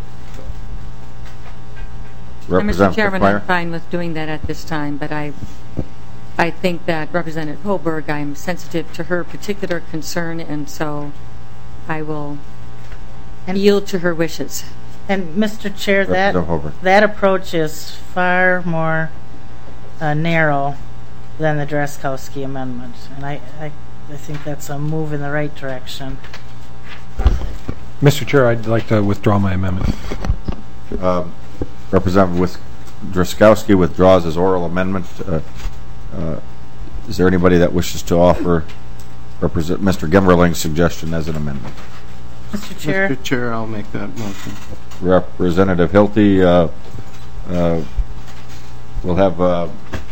[SPEAKER 8] And Mister Chairman, I'm fine with doing that at this time, but I I think that Representative Holberg, I'm sensitive to her particular concern, and so I will and yield to her wishes.
[SPEAKER 1] And Mister Chair, that that approach is far more uh, narrow than the Driscowski amendment, and I, I I think that's a move in the right direction.
[SPEAKER 13] Mister Chair, I'd like to withdraw my amendment.
[SPEAKER 4] Um, Representative with Driscowski withdraws his oral amendment. Uh, uh, is there anybody that wishes to offer Represent Mister Gemberling's suggestion as an amendment?
[SPEAKER 1] Mister Chair.
[SPEAKER 12] Mister Chair, I'll make that motion.
[SPEAKER 4] Representative Hilty uh, uh, will have. Uh,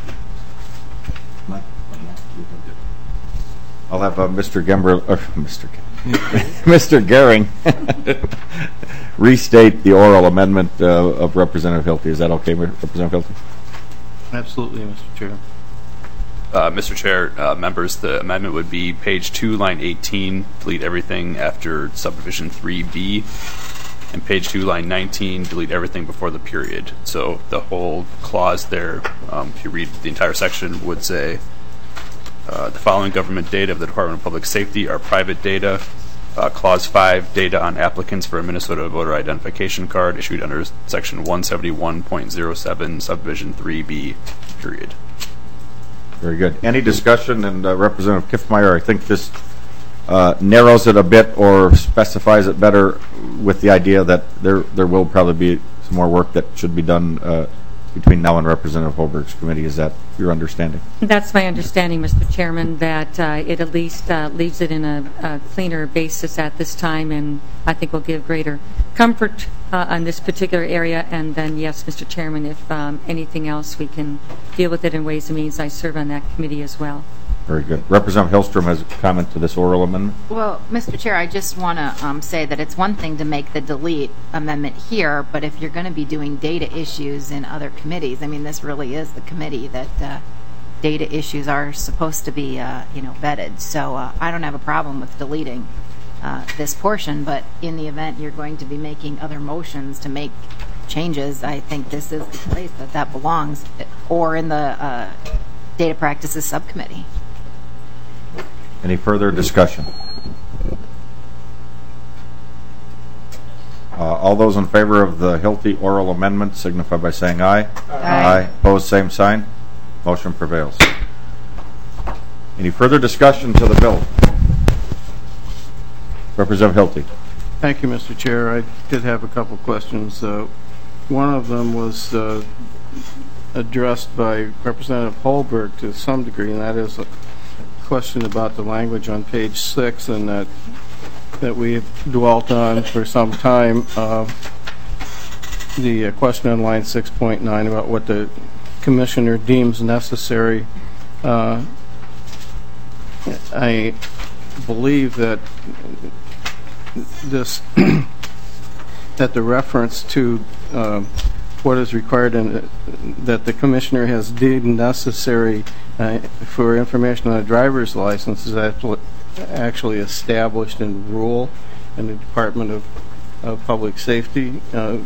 [SPEAKER 4] I'll have uh, Mister Gember, uh, Mister Mister Gehring restate the oral amendment uh, of Representative Hilty. Is that okay, Representative Hilty?
[SPEAKER 12] Absolutely, Mister Chair.
[SPEAKER 5] Uh, Mister Chair, uh, members, the amendment would be page two, line eighteen, delete everything after subdivision three B, and page two, line nineteen, delete everything before the period. So the whole clause there, um, if you read the entire section, would say uh, the following government data of the Department of Public Safety are private data. Uh, clause five, data on applicants for a Minnesota voter identification card issued under section one seventy-one point oh seven, subdivision three B, period.
[SPEAKER 4] Very good. Any discussion? And uh, Representative Kiffmeyer, I think this uh, narrows it a bit or specifies it better with the idea that there there will probably be some more work that should be done uh, between now and Representative Holberg's committee. Is that your understanding?
[SPEAKER 8] That's my understanding, Mister Chairman, that uh, it at least uh, leaves it in a, a cleaner basis at this time, and I think will give greater comfort uh, on this particular area. And then, yes, Mister Chairman, if um, anything else, we can deal with it in Ways and Means. I serve on that committee as well.
[SPEAKER 4] Very good. Representative Hillstrom has a comment to this oral amendment.
[SPEAKER 16] Well, Mister Chair, I just want to um, say that it's one thing to make the delete amendment here, but if you're going to be doing data issues in other committees, I mean, this really is the committee that uh, data issues are supposed to be, uh, you know, vetted. So uh, I don't have a problem with deleting uh, this portion, but in the event you're going to be making other motions to make changes, I think this is the place that that belongs, or in the uh, data practices subcommittee.
[SPEAKER 4] Any further discussion? Uh, all those in favor of the Hilty oral amendment signify by saying aye.
[SPEAKER 16] Aye.
[SPEAKER 4] Aye. Opposed, same sign. Motion prevails. Any further discussion to the bill? Representative Hilty.
[SPEAKER 12] Thank you, Mister Chair. I did have a couple questions. Uh, one of them was uh, addressed by Representative Holberg to some degree, and that is a question about the language on page six, and that that we've dwelt on for some time. Uh, the uh, question on line six point nine about what the commissioner deems necessary. Uh, I believe that this that the reference to uh, what is required and that the commissioner has deemed necessary uh, for information on a driver's license is actually, actually established in rule in the Department of, of Public Safety. Uh,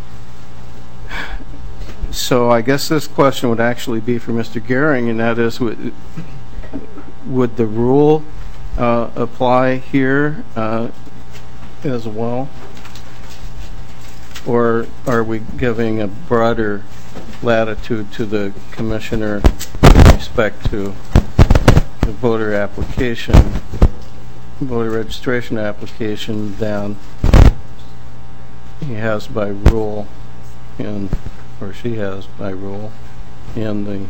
[SPEAKER 12] so I guess this question would actually be for Mister Gehring, and that is, would, would the rule uh, apply here uh, as well? Or are we giving a broader latitude to the commissioner with respect to the voter application, voter registration application than he has by rule in, or she has by rule in the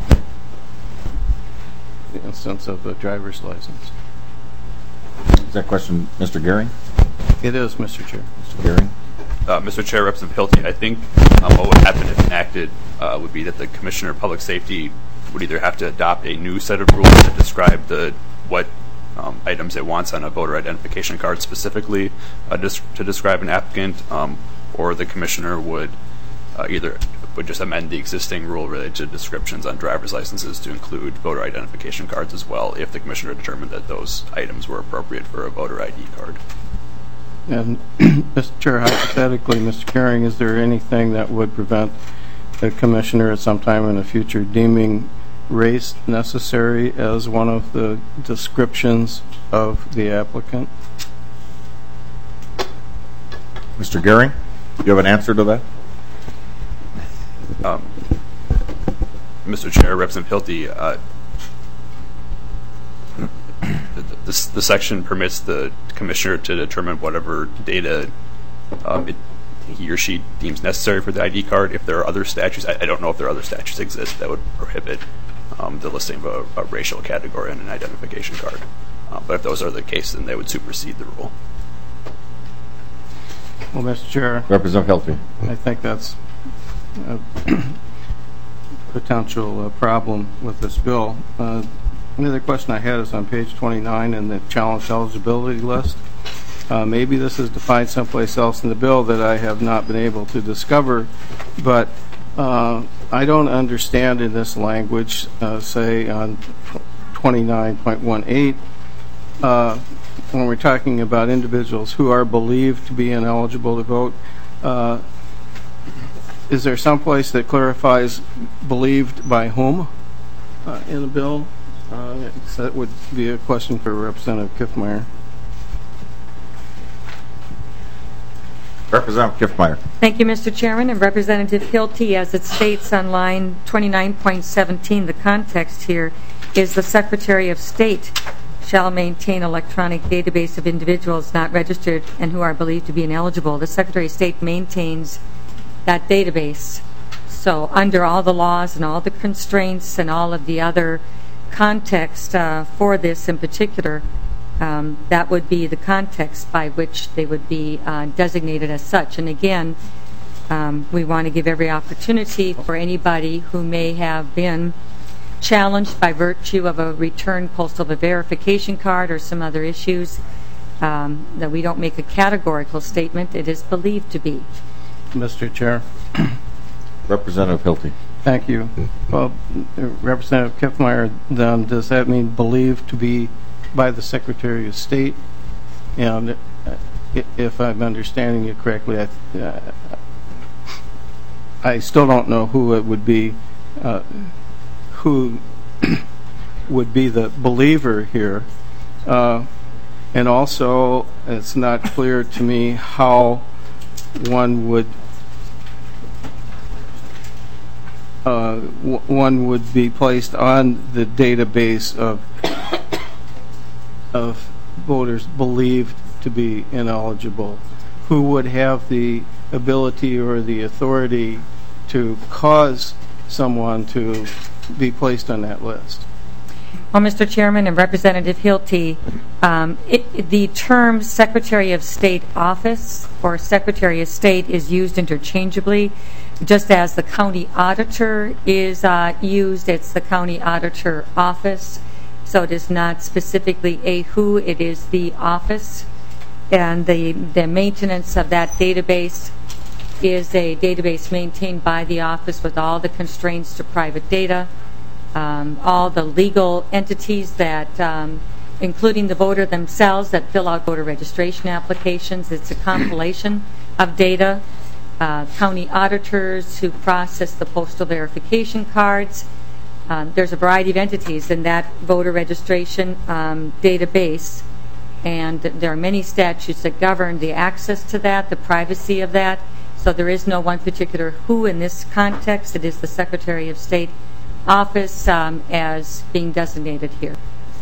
[SPEAKER 12] instance of a driver's license?
[SPEAKER 4] Is that question Mister Gehring?
[SPEAKER 12] It is, Mister Chair.
[SPEAKER 4] Mister Gehring.
[SPEAKER 5] Uh, Mister Chair, Representative Hilty, I think um, what would happen if enacted uh, would be that the Commissioner of Public Safety would either have to adopt a new set of rules that describe the what um, items it wants on a voter identification card specifically uh, dis- to describe an applicant, um, or the Commissioner would uh, either would just amend the existing rule related to descriptions on driver's licenses to include voter identification cards as well, if the Commissioner determined that those items were appropriate for a voter I D card.
[SPEAKER 12] And Mister Chair, hypothetically, Mister Gehring, is there anything that would prevent the commissioner at some time in the future deeming race necessary as one of the descriptions of the applicant?
[SPEAKER 4] Mister Gehring, do you have an answer to that?
[SPEAKER 5] Um, Mister Chair, Representative Hilty, uh, the, the, the section permits the commissioner to determine whatever data um, it, he or she deems necessary for the I D card. If there are other statutes, I, I don't know if there are other statutes exist that would prohibit um, the listing of a, a racial category on an identification card. Uh, but if those are the case, then they would supersede the rule.
[SPEAKER 12] Well, Mister Chair,
[SPEAKER 4] Representative Hilty.
[SPEAKER 12] I think that's a potential uh, problem with this bill. Uh, Another question I had is on page twenty-nine in the challenge eligibility list. Uh, maybe this is defined someplace else in the bill that I have not been able to discover, but uh, I don't understand in this language, uh, say on twenty-nine point eighteen, uh, when we're talking about individuals who are believed to be ineligible to vote, uh, is there someplace that clarifies believed by whom uh, in the bill? Uh, so that would be a question for Representative Kiffmeyer.
[SPEAKER 4] Representative Kiffmeyer.
[SPEAKER 8] Thank you, Mister Chairman. And Representative Hilty, as it states on line twenty-nine point seventeen, the context here is the Secretary of State shall maintain electronic database of individuals not registered and who are believed to be ineligible. The Secretary of State maintains that database. So under all the laws and all the constraints and all of the other context uh, for this in particular, um, that would be the context by which they would be uh, designated as such. And again, um, we want to give every opportunity for anybody who may have been challenged by virtue of a returned postal verification card or some other issues, um, that we don't make a categorical statement. It is believed to be.
[SPEAKER 12] Mister Chair.
[SPEAKER 4] Representative Hilty.
[SPEAKER 12] Thank you. Well, Representative Kiffmeyer, then, does that mean believed to be by the Secretary of State? And if I'm understanding you correctly, I, uh, I still don't know who it would be, uh, who would be the believer here. Uh, and also, it's not clear to me how one would uh, w one would be placed on the database of of voters believed to be ineligible. Who would have the ability or the authority to cause someone to be placed on that list?
[SPEAKER 8] Well, Mister Chairman and Representative Hilty, um, it, it, the term Secretary of State Office or Secretary of State is used interchangeably. Just as the county auditor is uh, used, it's the county auditor office. So it is not specifically a who, it is the office. And the, the maintenance of that database is a database maintained by the office with all the constraints to private data, um, all the legal entities that, um, including the voter themselves that fill out voter registration applications. It's a compilation of data. Uh, county auditors who process the postal verification cards. Um, there's a variety of entities in that voter registration um, database, and there are many statutes that govern the access to that, the privacy of that. So there is no one particular who in this context. It is the Secretary of State office um, as being designated here.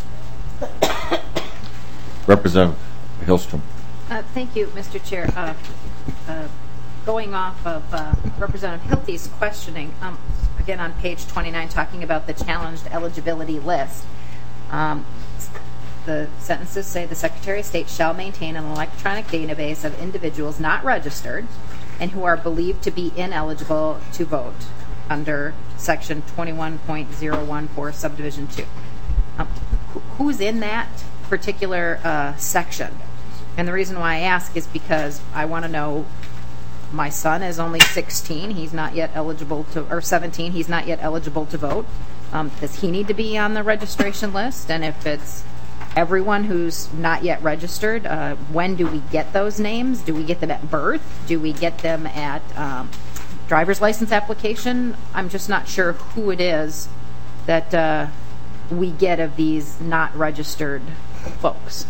[SPEAKER 4] Representative Hillstrom.
[SPEAKER 16] Uh, thank you, Mister Chair. Uh, uh, going off of uh, Representative Hilty's questioning, um, again on page twenty-nine, talking about the challenged eligibility list. Um, the sentences say the Secretary of State shall maintain an electronic database of individuals not registered and who are believed to be ineligible to vote under section twenty-one point oh one four subdivision two. Um, who's in that particular uh, section? And the reason why I ask is because I want to know, my son is only sixteen, he's not yet eligible to, or seventeen, he's not yet eligible to vote. Um, does he need to be on the registration list? And if it's everyone who's not yet registered, uh, when do we get those names? Do we get them at birth? Do we get them at um, driver's license application? I'm just not sure who it is that uh, we get of these not registered folks.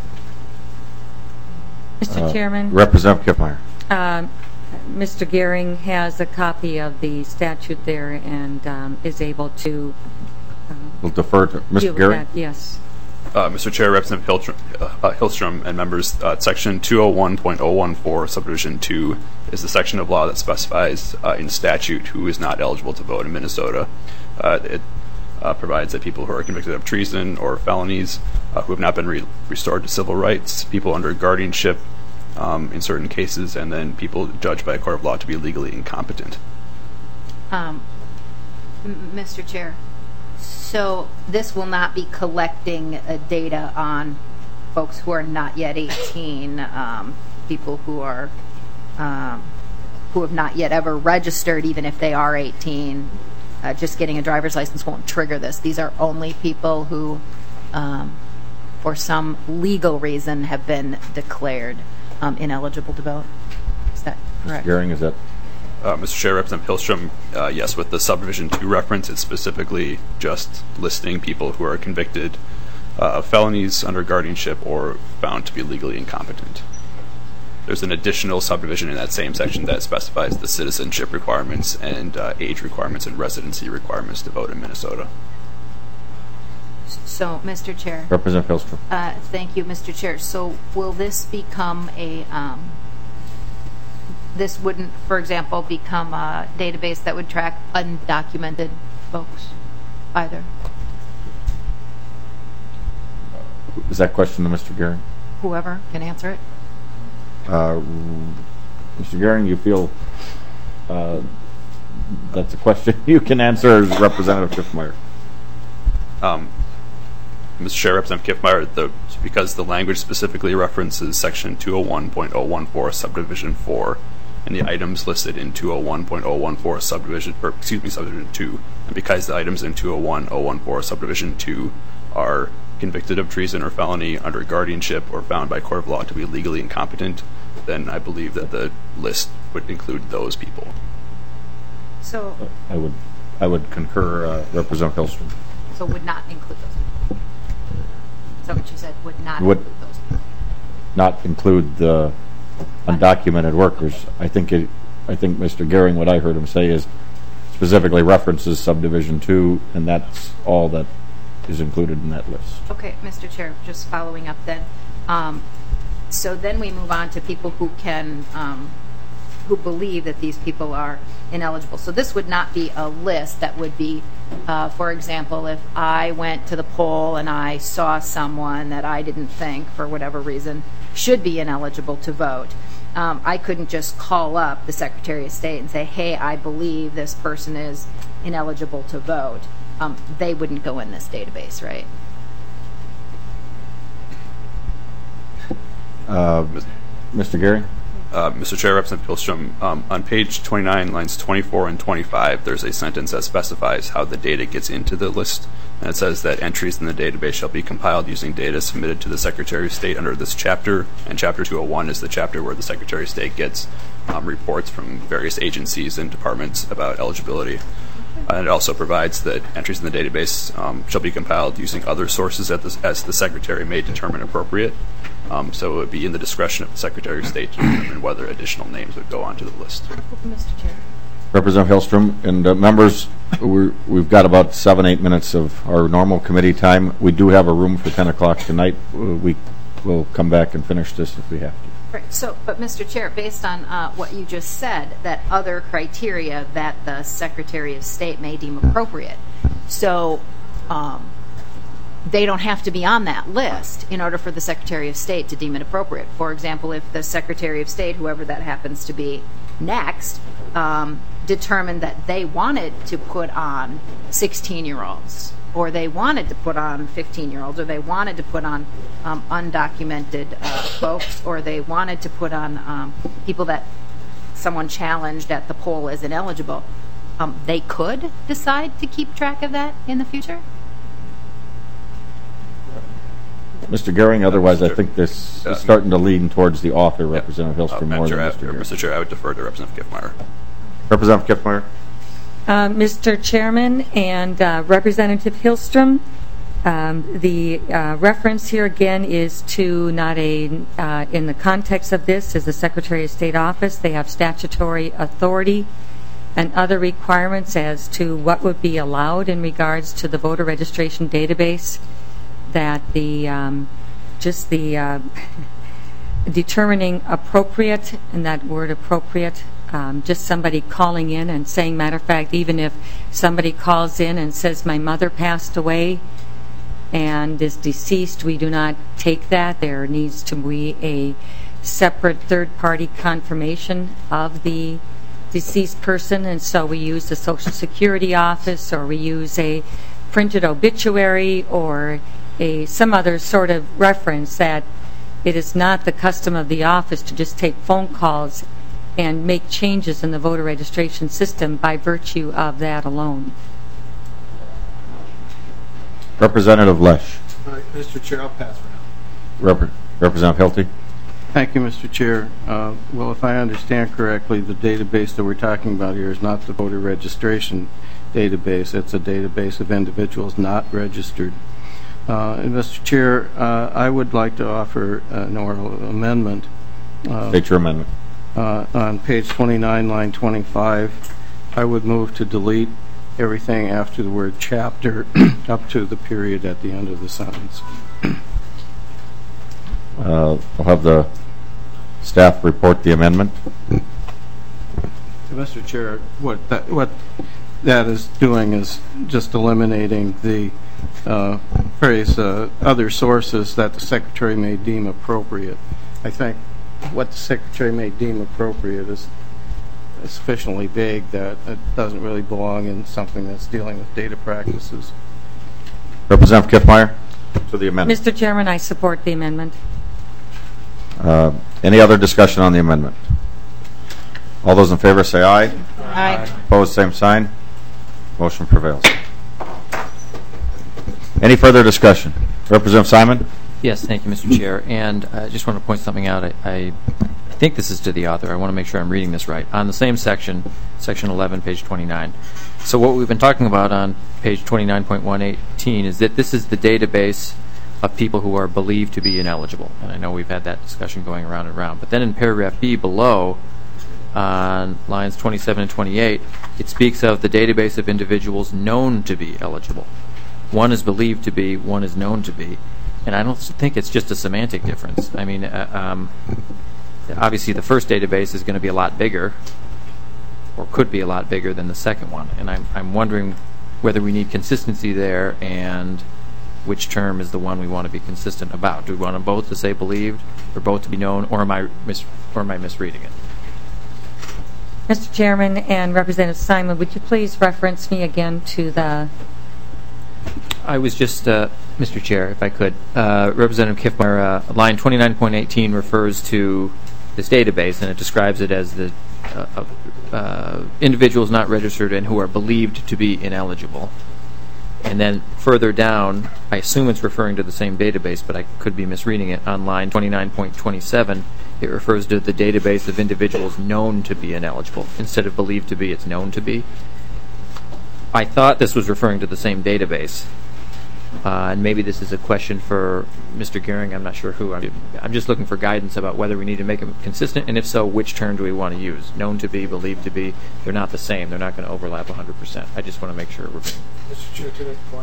[SPEAKER 8] Mister
[SPEAKER 4] Uh,
[SPEAKER 8] Chairman.
[SPEAKER 4] Representative Kiffmeyer.
[SPEAKER 8] Uh, Mister Gehring has a copy of the statute there and um, is able to uh,
[SPEAKER 4] We'll defer to Mister
[SPEAKER 8] deal with
[SPEAKER 4] Gehring.
[SPEAKER 8] that. Yes.
[SPEAKER 5] Uh, Mister Chair, Representative Hillstrom, uh, Hillstrom and members, uh, section two oh one point oh one four subdivision two is the section of law that specifies uh, in statute who is not eligible to vote in Minnesota. Uh, it uh, provides that people who are convicted of treason or felonies, uh, who have not been re restored to civil rights, people under guardianship um, in certain cases, and then people judged by a court of law to be legally incompetent.
[SPEAKER 16] Um, Mister Chair, so this will not be collecting uh, data on folks who are not yet eighteen, um, people who are um, who have not yet ever registered, even if they are eighteen. Uh, just getting a driver's license won't trigger this. These are only people who, um, for some legal reason, have been declared um, ineligible to vote. Is that correct?
[SPEAKER 4] Gehring, is that?
[SPEAKER 5] Uh, Mister Chair, Representative Hillstrom, uh, yes, with the subdivision two reference, it's specifically just listing people who are convicted uh, of felonies under guardianship or found to be legally incompetent. There's an additional subdivision in that same section that specifies the citizenship requirements and uh, age requirements and residency requirements to vote in Minnesota.
[SPEAKER 16] So, Mister Chair.
[SPEAKER 4] Representative Hillstrom.
[SPEAKER 16] Uh, thank you, Mister Chair. So, will this become a, um, this wouldn't, for example, become a database that would track undocumented folks either?
[SPEAKER 4] Is that question to Mister Gehring?
[SPEAKER 16] Whoever can answer it.
[SPEAKER 4] Uh, Mister Gehring, you feel uh, that's a question you can answer as Representative Kiffmeyer?
[SPEAKER 5] Um, Mister Chair, Representative Kiffmeyer, the, because the language specifically references Section two oh one point oh one four, Subdivision four, and the items listed in two oh one point oh one four, Subdivision, or excuse me, Subdivision two, and because the items in two oh one point oh one four, Subdivision two, are convicted of treason or felony under guardianship or found by court of law to be legally incompetent, then I believe that the list would include those people.
[SPEAKER 16] So,
[SPEAKER 4] I would, I would concur, uh, Representative Hillstrom.
[SPEAKER 16] so would not include those people. Is that what you said? Would not
[SPEAKER 4] Would
[SPEAKER 16] include those people.
[SPEAKER 4] not include the undocumented workers. I think it, I think Mister Gehring, what I heard him say is specifically references Subdivision two, and that's all that is included in that list.
[SPEAKER 16] Okay, Mister Chair, just following up then. Um, so then we move on to people who can, um, who believe that these people are ineligible. So this would not be a list that would be, uh, for example, if I went to the poll and I saw someone that I didn't think, for whatever reason, should be ineligible to vote. Um, I couldn't just call up the Secretary of State and say, hey, I believe this person is ineligible to vote. Um, they wouldn't go in this database, right?
[SPEAKER 4] Uh, Mister Gehring?
[SPEAKER 5] Uh, Mister Chair, Representative Hillstrom, um, on page twenty-nine, lines twenty-four and twenty-five, there's a sentence that specifies how the data gets into the list, and it says that entries in the database shall be compiled using data submitted to the Secretary of State under this chapter, and Chapter two oh one is the chapter where the Secretary of State gets um, reports from various agencies and departments about eligibility. Uh, and it also provides that entries in the database um, shall be compiled using other sources at the, as the Secretary may determine appropriate. Um, so it would be in the discretion of the Secretary of State to determine whether additional names would go onto the list.
[SPEAKER 16] Mister Chair.
[SPEAKER 4] Representative Hillstrom and uh, members, we're, we've got about seven, eight minutes of our normal committee time. We do have a room for ten o'clock tonight. We will come back and finish this if we have to.
[SPEAKER 16] Right. So, but Mister Chair, based on uh, what you just said, that other criteria that the Secretary of State may deem appropriate, so um, they don't have to be on that list in order for the Secretary of State to deem it appropriate. For example, if the Secretary of State, whoever that happens to be next, um, determined that they wanted to put on sixteen-year-olds, or they wanted to put on fifteen-year-olds, or they wanted to put on um, undocumented uh, folks, or they wanted to put on um, people that someone challenged at the poll as ineligible, um, they could decide to keep track of that in the future?
[SPEAKER 4] Mister Gehring, otherwise I think this is starting to lean towards the author,
[SPEAKER 5] Yeah.
[SPEAKER 4] Representative Hillstrom,
[SPEAKER 5] Uh,
[SPEAKER 4] more than
[SPEAKER 5] Chair,
[SPEAKER 4] Mister
[SPEAKER 5] I,
[SPEAKER 4] Gehring.
[SPEAKER 5] Mister Chair, I would defer to Representative Kiffmeyer.
[SPEAKER 4] Representative Kiffmeyer.
[SPEAKER 8] Uh, Mister Chairman and uh, Representative Hillstrom, um, the uh, reference here again is to not a, uh, in the context of this, is the Secretary of State office. They have statutory authority and other requirements as to what would be allowed in regards to the voter registration database, that the, um, just the uh, determining appropriate, and that word appropriate, Um, just somebody calling in and saying, matter of fact, even if somebody calls in and says, my mother passed away and is deceased, we do not take that. There needs to be a separate third-party confirmation of the deceased person, and so we use the Social Security office, or we use a printed obituary, or a some other sort of reference that it is not the custom of the office to just take phone calls and make changes in the voter registration system by virtue of that alone.
[SPEAKER 4] Representative Lesh.
[SPEAKER 12] Uh, Mister Chair, I'll pass for now.
[SPEAKER 4] Rep Representative Hilty.
[SPEAKER 12] Thank you, Mister Chair. Uh, well, if I understand correctly, the database that we're talking about here is not the voter registration database. It's a database of individuals not registered. Uh, and Mister Chair, uh, I would like to offer an oral amendment. Uh,
[SPEAKER 4] State your amendment.
[SPEAKER 12] Uh, on page twenty-nine, line twenty-five, I would move to delete everything after the word chapter up to the period at the end of the sentence.
[SPEAKER 4] Uh, I'll have the staff report the amendment.
[SPEAKER 12] Mister Chair, what that, what that is doing is just eliminating the uh, phrase uh, other sources that the Secretary may deem appropriate. I think what the Secretary may deem appropriate is sufficiently vague that it doesn't really belong in something that's dealing with data practices.
[SPEAKER 4] Representative Kiffmeyer to the amendment.
[SPEAKER 8] Mister Chairman, I support the amendment.
[SPEAKER 4] Uh, any other discussion on the amendment? All those in favor say aye.
[SPEAKER 1] Aye.
[SPEAKER 4] Opposed, same sign. Motion prevails. Any further discussion? Representative Simon?
[SPEAKER 10] Yes, thank you, Mister Chair. And I just want to point something out. I, I think this is to the author. I want to make sure I'm reading this right. On the same section, section eleven, page twenty-nine. So what we've been talking about on page twenty-nine point one eighteen is that this is the database of people who are believed to be ineligible. And I know we've had that discussion going around and around. But then in paragraph B below, on lines twenty-seven and twenty-eight, it speaks of the database of individuals known to be eligible. One is believed to be, one is known to be. And I don't think it's just a semantic difference. I mean, uh, um, obviously the first database is going to be a lot bigger, or could be a lot bigger than the second one. And I'm, I'm wondering whether we need consistency there and which term is the one we want to be consistent about. Do we want them both to say believed or both to be known, or am I, mis- or am I misreading it?
[SPEAKER 8] Mister Chairman and Representative Simon, would you please reference me again to the...
[SPEAKER 10] I was just, uh, Mister Chair, if I could, uh, Representative Kiffmeyer, uh, line twenty-nine point eighteen refers to this database, and it describes it as the uh, uh, individuals not registered and who are believed to be ineligible. And then further down, I assume it's referring to the same database, but I could be misreading it. On line twenty-nine point twenty-seven, it refers to the database of individuals known to be ineligible. Instead of believed to be, it's known to be. I thought this was referring to the same database. Uh, and maybe this is a question for Mister Gehring. I'm not sure who. I'm, I'm just looking for guidance about whether we need to make them consistent, and if so, which term do we want to use? Known to be, believed to be. They're not the same. They're not going to overlap one hundred percent. I just want to make sure we're being...
[SPEAKER 14] Mister Chair, to that point,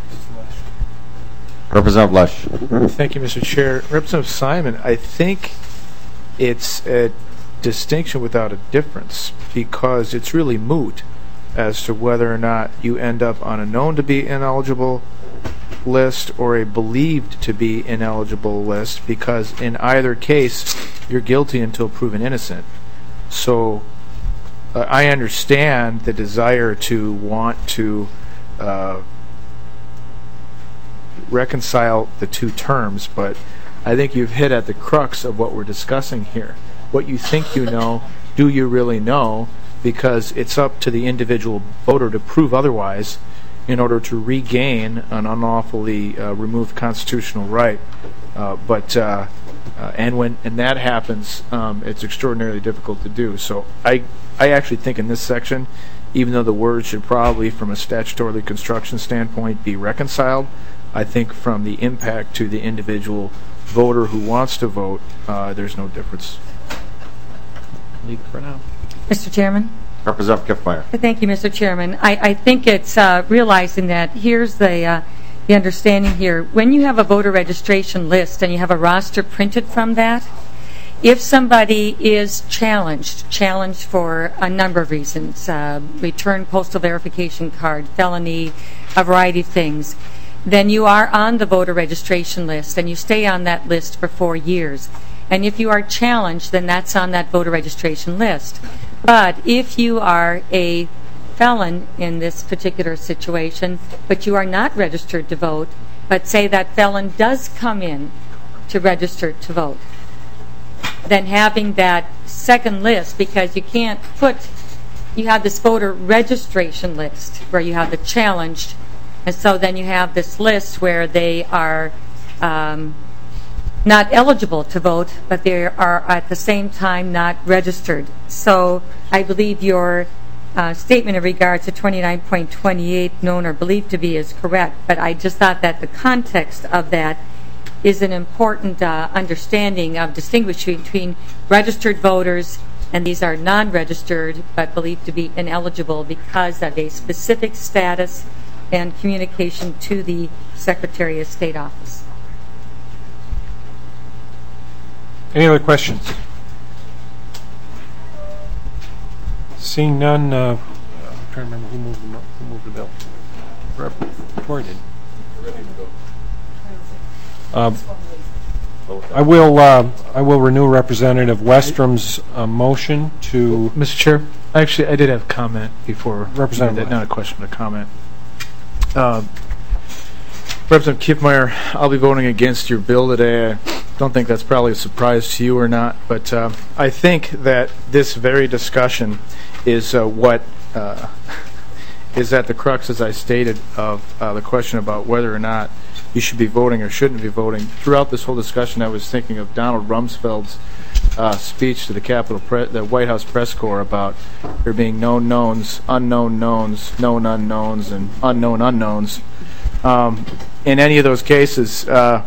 [SPEAKER 4] Representative Lesh.
[SPEAKER 14] Thank you, Mister Chair. Representative Simon, I think it's a distinction without a difference, because it's really moot as to whether or not you end up on a known to be ineligible list or a believed to be ineligible list, because in either case you're guilty until proven innocent. So uh, I understand the desire to want to uh, reconcile the two terms, but I think you've hit at the crux of what we're discussing here. What you think you know, do you really know? Because it's up to the individual voter to prove otherwise in order to regain an unlawfully uh, removed constitutional right. Uh, but uh, uh, and when and that happens, um, it's extraordinarily difficult to do. So I I actually think in this section, even though the words should probably, from a statutory construction standpoint, be reconciled, I think from the impact to the individual voter who wants to vote, uh, there's no difference.
[SPEAKER 10] Leave it for now.
[SPEAKER 8] Mister Chairman?
[SPEAKER 4] Representative Kiffmeyer.
[SPEAKER 8] Thank you, Mister Chairman. I, I think it's uh, realizing that here's the, uh, the understanding here. When you have a voter registration list and you have a roster printed from that, if somebody is challenged, challenged for a number of reasons, uh, return postal verification card, felony, a variety of things, then you are on the voter registration list and you stay on that list for four years. And if you are challenged, then that's on that voter registration list. But if you are a felon in this particular situation, but you are not registered to vote, but say that felon does come in to register to vote, then having that second list, because you can't put, you have this voter registration list where you have the challenged, and so then you have this list where they are um, not eligible to vote, but they are at the same time not registered. So I believe your uh, statement in regards to twenty-nine point twenty-eight, known or believed to be, is correct, but I just thought that the context of that is an important uh, understanding of distinguishing between registered voters, and these are non-registered but believed to be ineligible because of a specific status and communication to the Secretary of State office.
[SPEAKER 13] Any other questions? Seeing none, uh, I'm trying to remember who moved the, mo- who moved the bill. Rep- Troy did.
[SPEAKER 15] Ready to go.
[SPEAKER 13] Um, I will. Uh, I will renew Representative Westrum's uh, motion to.
[SPEAKER 14] Mister Chair, actually, I did have a comment before.
[SPEAKER 13] Representative,
[SPEAKER 14] not a question, but a comment. Uh, Representative Kiffmeyer, I'll be voting against your bill today. I don't think that's probably a surprise to you or not, but uh, I think that this very discussion is uh, what uh, is at the crux, as I stated, of uh, the question about whether or not you should be voting or shouldn't be voting. Throughout this whole discussion, I was thinking of Donald Rumsfeld's uh, speech to the Capitol, Pre- the White House press corps about there being known knowns, unknown knowns, known unknowns, and unknown unknowns. Um, in any of those cases, uh,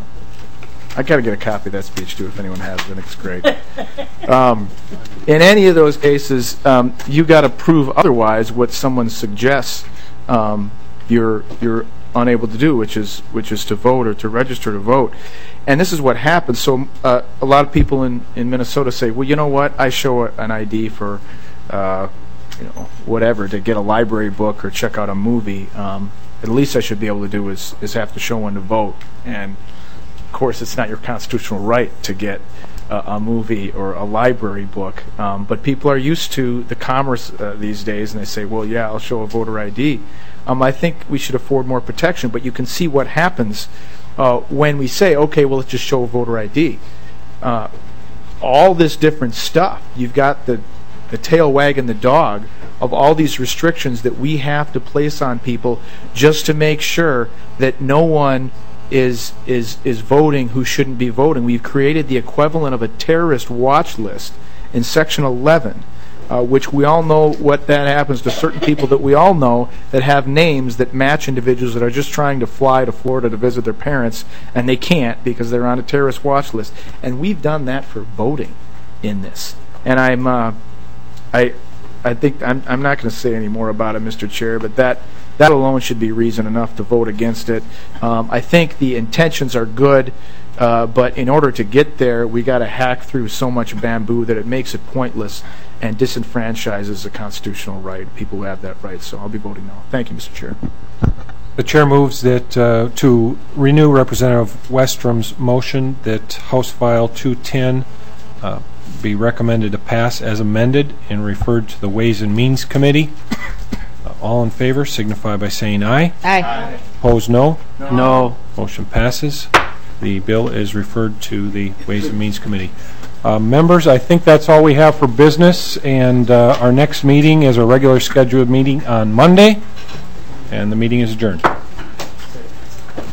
[SPEAKER 14] I got to get a copy of that speech too if anyone has it. I think it's great. Um, in any of those cases, um, you got to prove otherwise what someone suggests um, you're you're unable to do, which is which is to vote or to register to vote. And this is what happens. So uh, a lot of people in, in Minnesota say, well, you know what? I show a, an I D for uh, you know whatever to get a library book or check out a movie. Um, at least I should be able to do is is have to show one to vote. And of course, it's not your constitutional right to get uh, a movie or a library book, um, but people are used to the commerce uh, these days, and they say, well, yeah, I'll show a voter I D. Um, I think we should afford more protection, but you can see what happens uh, when we say, okay, well, let's just show a voter I D. Uh, all this different stuff, you've got the, the tail wagging the dog of all these restrictions that we have to place on people just to make sure that no one is is is voting who shouldn't be voting. We've created the equivalent of a terrorist watch list in Section eleven, uh, which we all know what that happens to certain people that we all know that have names that match individuals that are just trying to fly to Florida to visit their parents, and they can't because they're on a terrorist watch list. And we've done that for voting in this. And I'm uh, I I think I'm I'm not going to say any more about it, Mister Chair, but that that alone should be reason enough to vote against it. Um, I think the intentions are good, uh, but in order to get there, we got to hack through so much bamboo that it makes it pointless and disenfranchises a constitutional right, people who have that right. So I'll be voting no. Thank you, Mister Chair.
[SPEAKER 13] The chair moves that uh, to renew Representative Westrum's motion that House File two ten uh, be recommended to pass as amended and referred to the Ways and Means Committee. Uh, all in favor signify by saying aye.
[SPEAKER 1] Aye. Aye.
[SPEAKER 13] Opposed, no?
[SPEAKER 12] No. No.
[SPEAKER 13] Motion passes. The bill is referred to the Ways and Means Committee. Uh, members, I think that's all we have for business, and uh, our next meeting is a regular scheduled meeting on Monday, and the meeting is adjourned.